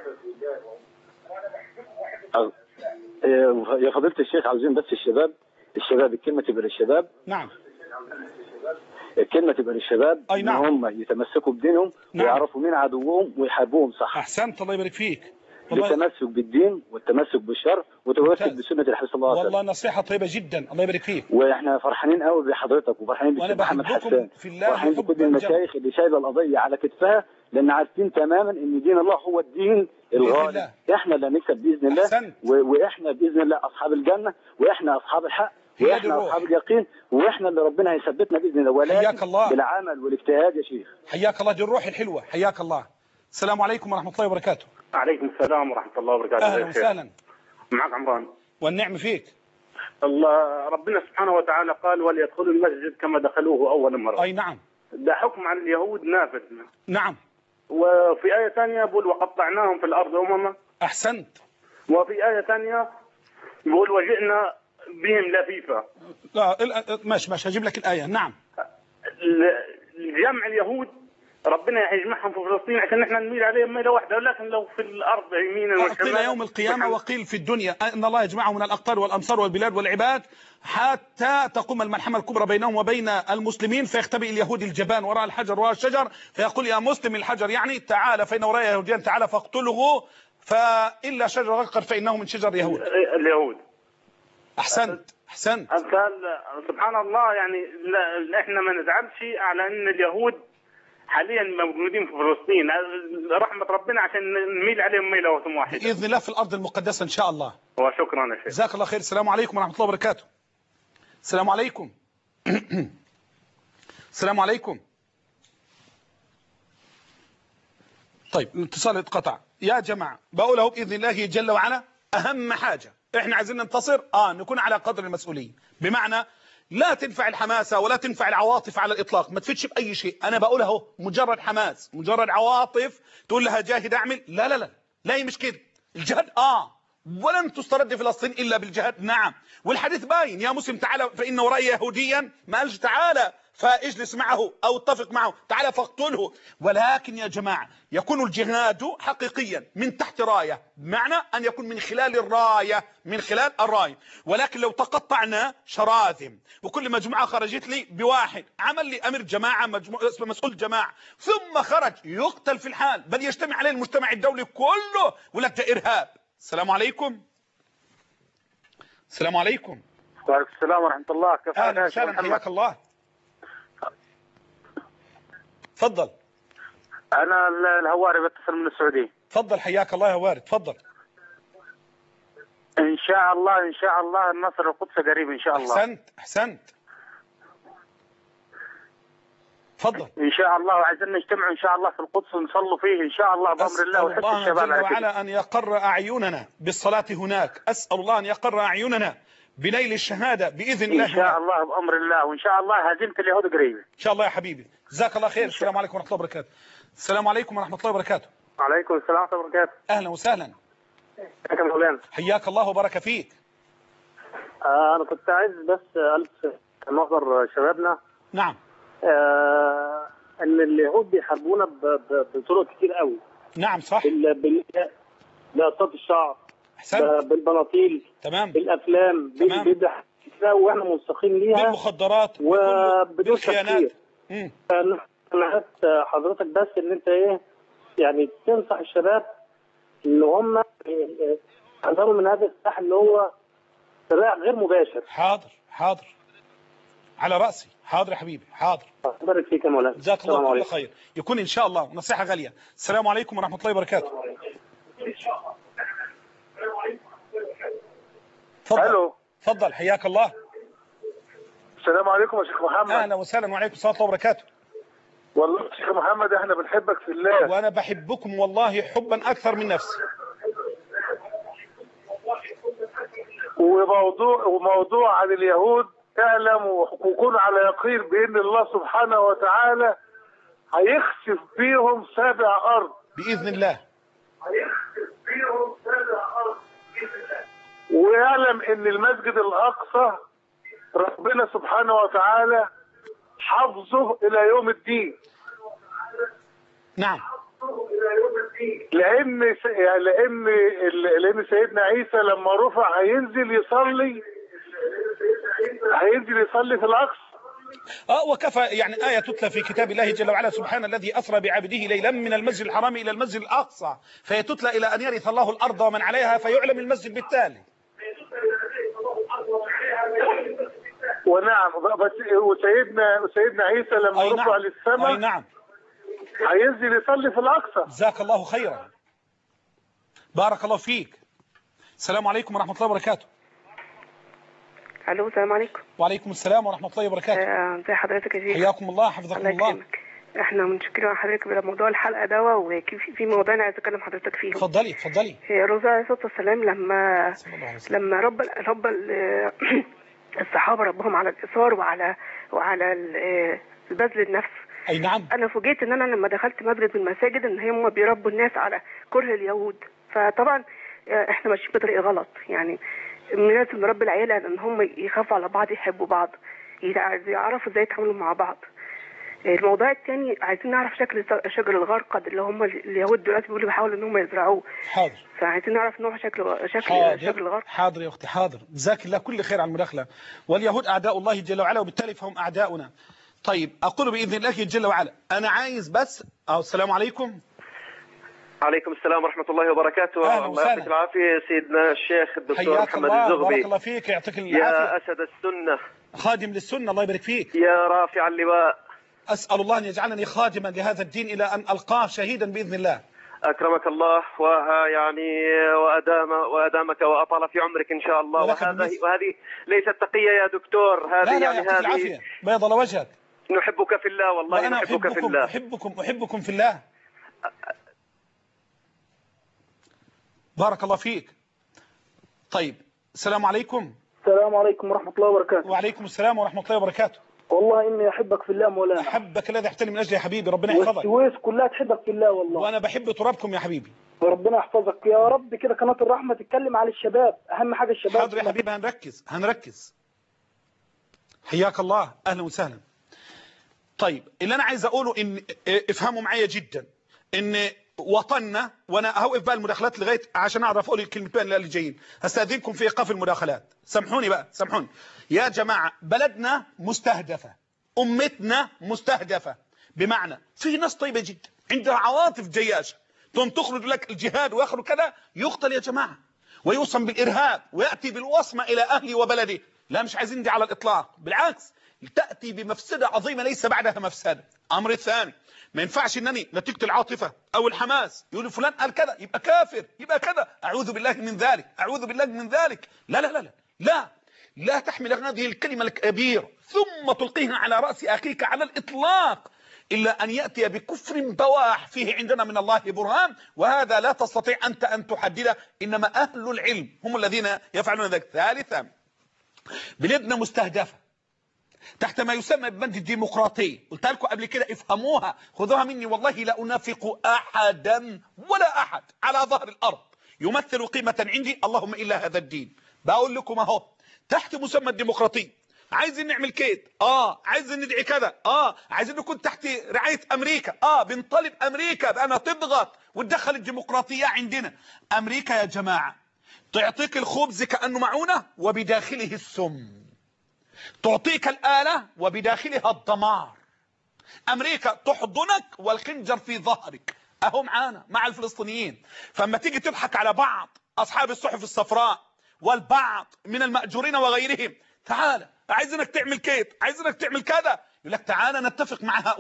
آه يا فضيلة الشيخ عاوزين بس الشباب الشباب الكلمة تبقى للشباب. نعم. الكلمة تبقى للشباب. أي نعم. إن هم يتمسكوا بدينهم. نعم. ويعرفوا مين عدوهم ويحاربوهم صح. أحسنت الله يبارك فيك. التمسك بالدين والتمسك بالشرع وتمسك بسنة الحبيب صلى الله عليه وسلم. والله نصيحة طيبة جدا الله يبارك فيك. واحنا فرحانين قوي بحضرتك وفرحانين بالشيخ محمد حسان. فرحانين بكل المشايخ اللي شايله القضية على كتفها لأن عارفين تماما إن دين الله هو الدين الغالي. احنا اللي هنكسب بإذن الله. أحسنت. واحنا بإذن الله أصحاب الجنة واحنا أصحاب الحق واحنا أصحاب اليقين واحنا اللي ربنا هيثبتنا بإذن الله ولكن بالعمل والاجتهاد يا شيخ. حياك الله. دي الروح الحلوة. حياك الله. السلام عليكم ورحمة الله وبركاته. عليكم السلام ورحمة الله وبركاته. أهلا وسهلا. معك عمران. والنعم فيك. الله ربنا سبحانه وتعالى قال وليدخلوا المسجد كما دخلوه أول مرة. أي نعم. ده حكم عن اليهود نافذ. نعم. وفي آية ثانية بقول وقطعناهم في الأرض أمما. أحسنت. وفي آية ثانية بقول وجئنا بهم لفيفا. لا ماشي ماشي هجيب لك الآية. نعم. جمع اليهود ربنا يجمعهم في فلسطين عشان احنا نميل عليهم ميله واحده ولكن لو في الارض يمينا وشمالا. قيل يوم القيامه وقيل في الدنيا ان الله يجمعهم من الاقطار والامصار والبلاد والعباد حتى تقوم الملحمه الكبرى بينهم وبين المسلمين فيختبئ اليهودي الجبان وراء الحجر وراء الشجر فيقول يا مسلم الحجر يعني تعال فان وراء يهوديا تعال فاقتله فالا شجر غقر فانه من شجر يهود. اليهود. احسنت احسنت. قال سبحان الله يعني لا احنا ما نزعلش على ان اليهود حاليا موجودين في فلسطين رحمة ربنا عشان نميل عليهم ميلة وثم واحدة بإذن الله في الأرض المقدسة إن شاء الله. وشكرا يا شيخ. جزاك الله خير. السلام عليكم ورحمة الله وبركاته. السلام عليكم. السلام عليكم. طيب الاتصال اتقطع يا جماعة. بقوله بإذن الله جل وعلا أهم حاجة احنا عايزين ننتصر اه نكون على قدر المسؤولية بمعنى لا تنفع الحماسة ولا تنفع العواطف على الإطلاق ما تفيدش بأي شيء. أنا بقولها اهو مجرد حماس مجرد عواطف تقول لها جاهد أعمل لا لا لا لا هي مش كده. الجهاد آه ولن تسترد فلسطين إلا بالجهاد. نعم والحديث باين يا مسلم تعالى فإن وراء يهوديا ما قالش تعالى فاجلس معه أو اتفق معه تعالى فاقتله. ولكن يا جماعة يكون الجهاد حقيقيا من تحت راية بمعنى أن يكون من خلال الراية من خلال الراية. ولكن لو تقطعنا شراذم وكل مجموعة خرجت لي بواحد عمل لي أمير جماعة مجموعة اسمه مسؤول جماعة ثم خرج يقتل في الحال بل يجتمع عليه المجتمع الدولي كله ولك ده إرهاب. السلام عليكم. السلام عليكم. وعليكم السلام ورحمة الله. كيف حالك؟ أهلا وسهلا حياك الله. تفضل. أنا الهواري بتصل من السعودية. تفضل حياك الله يا وارد. تفضل. إن شاء الله إن شاء الله النصر القدس قريب إن شاء الله. أحسنت أحسنت. تفضل. إن شاء الله وعايزين نجتمع إن شاء الله في القدس ونصلوا فيه إن شاء الله بأمر الله وحث الشباب أسأل الله جل وعلا أن يقر أعيننا بالصلاة هناك. أسأل الله أن يقر أعيننا بنيل الشهادة بإذن الله إن شاء الله بأمر الله وإن شاء الله هزيمة اليهود قريبة إن شاء الله يا حبيبي. جزاك الله خير. السلام عليكم ورحمة الله وبركاته. السلام عليكم ورحمة الله وبركاته. وعليكم السلام ورحمة الله وبركاته. أهلا وسهلا. حياك مولانا. حياك الله وبارك فيك. آه أنا كنت عايز بس ألف نظر شبابنا. نعم. آه ان اليهود بيحاربونا بطرق كتير قوي. نعم صح. بقطات الشعر. احسنت. بالبناطيل. تمام. بالافلام. تمام. بالبدع واحنا منسقين ليها. بالمخدرات. وبدون تفكير. انا عايز حضرتك بس ان انت ايه يعني تنصح الشباب ان هم يحذروا من هذا السلاح اللي هو سلاح غير مباشر. حاضر حاضر على رأسي. حاضر يا حبيبي حاضر. بارك فيك يا مولانا. جزاك الله كل خير. يكون ان شاء الله نصيحة غالية. السلام عليكم ورحمة الله وبركاته. تفضل تفضل حياك الله. السلام عليكم يا شيخ محمد. اهلا وسهلا وعليكم السلام ورحمه الله وبركاته. والله يا شيخ محمد احنا بنحبك في الله. وانا بحبكم والله حبا اكثر من نفسي. وموضوع وموضوع عن اليهود اعلم وكون على يقين بان الله سبحانه وتعالى هيخسف بيهم سابع ارض باذن الله. هيخسف بيهم سابع ارض باذن الله. ويعلم ان المسجد الاقصى ربنا سبحانه وتعالى حفظه الى يوم الدين. نعم. لان لان لان سيدنا عيسى لما رفع هينزل يصلي هينزل يصلي في الاقصى. اه وكفى يعني آية تتلى في كتاب الله جل وعلا سبحان الذي أسرى بعبده ليلا من المسجد الحرام إلى المسجد الأقصى فهي تتلى إلى أن يرث الله الأرض ومن عليها فيعلم المسجد بالتالي. ونعم بس وسيدنا وسيدنا عيسى لما رفع نعم. للسماء أي نعم هينزل يصلي في الأقصى. جزاك الله خيرا. بارك الله فيك. السلام عليكم ورحمة الله وبركاته. الو السلام عليكم. وعليكم السلام ورحمة الله وبركاته. ازي حضرتك يا شيخ؟ حياكم الله حفظكم الله. الله. احنا متشكرين على حضرتك بموضوع الحلقه ده وفي في موضوعين عايز اكلم حضرتك فيهم. اتفضلي اتفضلي. الرسول عليه الصلاه والسلام لما لما رب رب الصحابه ربهم على الاصرار وعلى وعلى البذل النفس. اي نعم. انا فوجئت ان انا لما دخلت مسجد من المساجد ان هم بيربوا الناس على كره اليهود، فطبعا احنا ماشيين بطريقه غلط. يعني لازم نربي العيله ان هم يخافوا على بعض يحبوا بعض يعرفوا ازاي يتعاملوا مع بعض. الموضوع الثاني عايزين نعرف شكل شجر الغرقد اللي هم اليهود دلوقتي بيقولوا بيحاولوا ان هم يزرعوه. حاضر. فعايزين نعرف نوع شكل شكل حاضر. شجر الغرقد. حاضر يا اختي حاضر. جزاك الله كل خير على المداخله. واليهود اعداء الله جل وعلا وبالتالي فهم اعداؤنا. طيب اقول باذن الله جل وعلا انا عايز بس أو السلام عليكم. عليكم السلام ورحمة الله وبركاته. الله يعطيك العافية سيدنا الشيخ الدكتور محمد الزغبي. بارك الله فيك يعطيك العافية. يا أسد السنة خادم للسنة الله يبارك فيك. يا رافع اللواء أسأل الله أن يجعلني خادما لهذا الدين إلى أن ألقاه شهيدا بإذن الله. أكرمك الله ويعني وأدام وأدامك وأطال في عمرك إن شاء الله. وهذه وهذه ليست تقية يا دكتور. هذه لا لا يعني هذه العافية بيض الله وجهك. نحبك في الله والله. وأنا نحبك أحبكم في الله. أحبكم أحبكم في الله. بارك الله فيك. طيب السلام عليكم. السلام عليكم ورحمة الله وبركاته. وعليكم السلام ورحمة الله وبركاته. والله إني أحبك في الله مولانا. أحبك الذي أحترم من أجله يا حبيبي ربنا يحفظك. والسويس كلها تحبك في الله والله. وأنا بحب ترابكم يا حبيبي. وربنا يحفظك يا رب. كده قناة الرحمة تتكلم على الشباب، أهم حاجة الشباب. حاضر يا حبيبي هنركز هنركز. حياك الله أهلا وسهلا. طيب اللي أنا عايز أقوله إن افهموا معايا جدا إن وطننا وانا هوقف بقى المداخلات لغايه عشان اعرف اقول الكلمتين اللي جايين. هستاذنكم في ايقاف المداخلات. سامحوني بقى سامحوني يا جماعه. بلدنا مستهدفه، امتنا مستهدفه، بمعنى في ناس طيبه جدا عندها عواطف جياشه تقوم تخرج لك الجهاد واخره كذا يقتل يا جماعه ويوصم بالارهاب وياتي بالوصمه الى اهله وبلده. لا مش عايزين دي على الاطلاق، بالعكس تاتي بمفسده عظيمه ليس بعدها مفسده. امر الثاني ما ينفعش انني نتيجه العاطفه او الحماس يقول فلان قال كذا يبقى كافر يبقى كذا. اعوذ بالله من ذلك اعوذ بالله من ذلك. لا لا لا لا لا لا تحمل هذه الكلمه الكبيره ثم تلقيها على راس اخيك على الاطلاق الا ان ياتي بكفر بواح فيه عندنا من الله برهان، وهذا لا تستطيع انت ان تحدده، انما اهل العلم هم الذين يفعلون ذلك. ثالثا بلادنا مستهدفه تحت ما يسمى ببند الديمقراطية. قلت لكم قبل كده افهموها خذوها مني والله لا أنافق أحدا ولا أحد على ظهر الأرض يمثل قيمة عندي اللهم إلا هذا الدين. بقول لكم اهو تحت مسمى الديمقراطية عايزين نعمل كيد اه عايزين ندعي كذا اه عايزين نكون تحت رعاية أمريكا اه بنطالب أمريكا بأنها تضغط وتدخل الديمقراطية عندنا. أمريكا يا جماعة تعطيك الخبز كأنه معونة وبداخله السم، تعطيك الآلة وبداخلها الدمار. أمريكا تحضنك والخنجر في ظهرك. أهو معانا مع الفلسطينيين. فلما تيجي تضحك على بعض أصحاب الصحف الصفراء والبعض من المأجورين وغيرهم، تعال عايزينك تعمل كيد عايزينك تعمل كذا، يقول لك تعال نتفق مع هؤلاء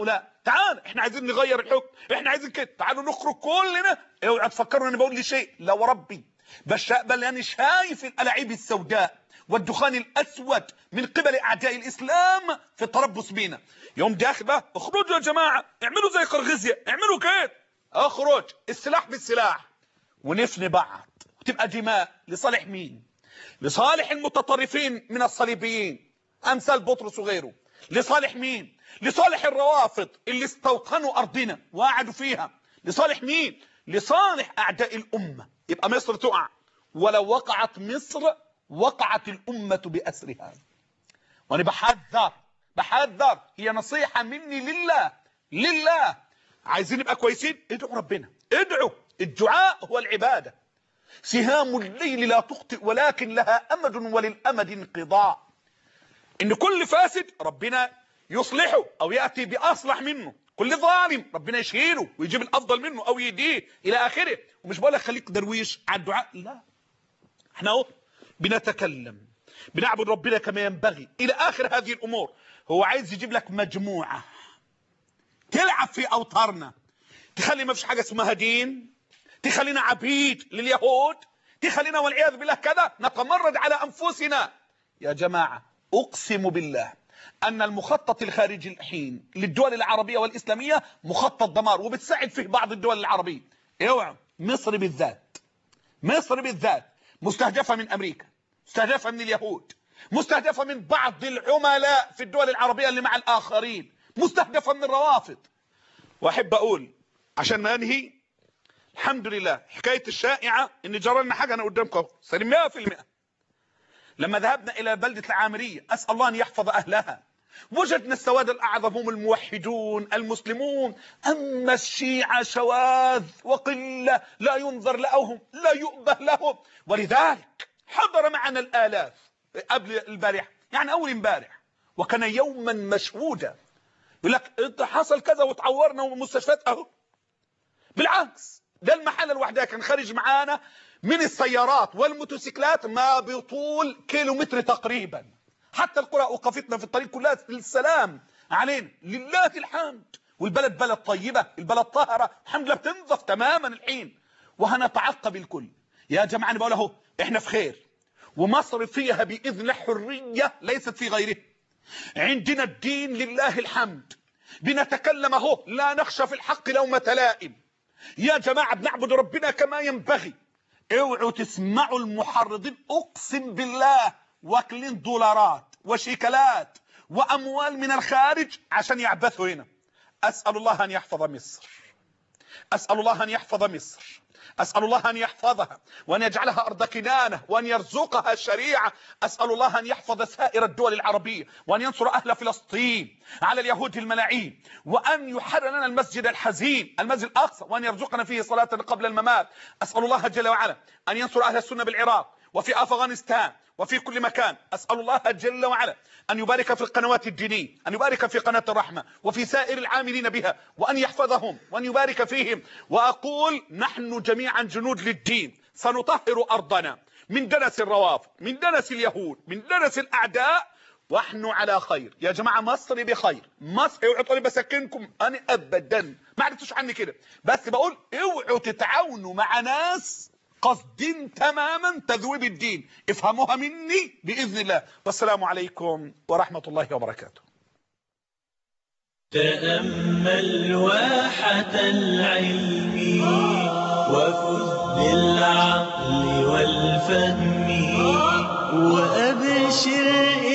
تعال احنا عايزين نغير الحكم، احنا عايزين كده، تعالوا نخرج كلنا. اوعى تفكروا اني بقول لي شيء، لا وربي، بس بل انا شايف الالاعيب السوداء والدخان الاسود من قبل اعداء الاسلام في التربص بينا. يوم داخل بقى اخرجوا يا جماعه، اعملوا زي قرغيزيا، اعملوا كده، اخرج السلاح بالسلاح ونفني بعض، وتبقى دماء. لصالح مين؟ لصالح المتطرفين من الصليبيين امثال بطرس وغيره. لصالح مين؟ لصالح الروافض اللي استوطنوا ارضنا وقعدوا فيها. لصالح مين؟ لصالح اعداء الامه. يبقى مصر تقع، ولو وقعت مصر وقعت الامه باسرها. وانا بحذر بحذر، هي نصيحه مني لله لله. عايزين نبقى كويسين، ادعوا ربنا، ادعوا. الدعاء هو العباده. سهام الليل لا تخطئ ولكن لها امد وللامد انقضاء. ان كل فاسد ربنا يصلحه او ياتي باصلح منه، كل ظالم ربنا يشيله ويجيب الافضل منه او يهديه الى اخره. ومش بقول لك خليك درويش على الدعاء، لا، احنا اهو بنتكلم بنعبد ربنا كما ينبغي الى اخر هذه الامور. هو عايز يجيب لك مجموعه تلعب في اوتارنا، تخلي ما فيش حاجه اسمها دين، تخلينا عبيد لليهود، تخلينا والعياذ بالله كذا نتمرد على انفسنا. يا جماعه اقسم بالله ان المخطط الخارجي الحين للدول العربيه والاسلاميه مخطط دمار، وبتساعد فيه بعض الدول العربيه. اوعوا، مصر بالذات، مصر بالذات مستهدفه من امريكا، مستهدفه من اليهود، مستهدفه من بعض العملاء في الدول العربيه اللي مع الاخرين، مستهدفه من الروافض. واحب اقول عشان ما انهي، الحمد لله حكايه الشائعه ان جرى لنا حاجه، انا قدامكم سليم مئة في المئة. لما ذهبنا الى بلده العامريه، اسال الله ان يحفظ اهلها، وجدنا السواد الاعظم هم الموحدون المسلمون، اما الشيعه شواذ وقله لا ينظر لهم لا يؤبه لهم. ولذلك حضر معنا الالاف قبل البارحه، يعني اول امبارح، وكان يوما مشهودا. يقول لك انت حصل كذا وتعورنا ومستشفيات اهو. بالعكس، ده المحل الوحده كان خارج معانا من السيارات والموتوسيكلات ما بطول كيلومتر تقريبا. حتى القرى اوقفتنا في الطريق كلها للسلام علينا، لله الحمد. والبلد بلد طيبه، البلد طاهره الحمد لله، بتنظف تماما الحين، وهنتعقب الكل. يا جماعه انا بقول اهو احنا في خير، ومصر فيها باذن الله حريه ليست في غيره. عندنا الدين لله الحمد، بنتكلم اهو لا نخشى في الحق لومة لائم. يا جماعه بنعبد ربنا كما ينبغي. اوعوا تسمعوا المحرضين، اقسم بالله واكلين دولارات وشيكلات واموال من الخارج عشان يعبثوا هنا. اسال الله ان يحفظ مصر، اسال الله ان يحفظ مصر، اسال الله ان يحفظها وان يجعلها ارض كنانه وان يرزقها الشريعه. اسال الله ان يحفظ سائر الدول العربيه وان ينصر اهل فلسطين على اليهود الملاعين، وان يحرر لنا المسجد الحزين المسجد الاقصى، وان يرزقنا فيه صلاه قبل الممات. اسال الله جل وعلا ان ينصر اهل السنه بالعراق وفي افغانستان وفي كل مكان. اسال الله جل وعلا ان يبارك في القنوات الدينيه، ان يبارك في قناه الرحمه وفي سائر العاملين بها، وان يحفظهم وان يبارك فيهم. واقول نحن جميعا جنود للدين، سنطهر ارضنا من دنس الروافض، من دنس اليهود، من دنس الاعداء، ونحن على خير. يا جماعه مصر بخير، مصر. اوعوا تقولوا بسكنكم، انا ابدا ما عرفتوش عني كده، بس بقول اوعوا تتعاونوا مع ناس قصدين تماما تذويب الدين. افهموها مني باذن الله. والسلام عليكم ورحمه الله وبركاته. تأمل واحة العلم وخذ بالعقل والفهم وأبشر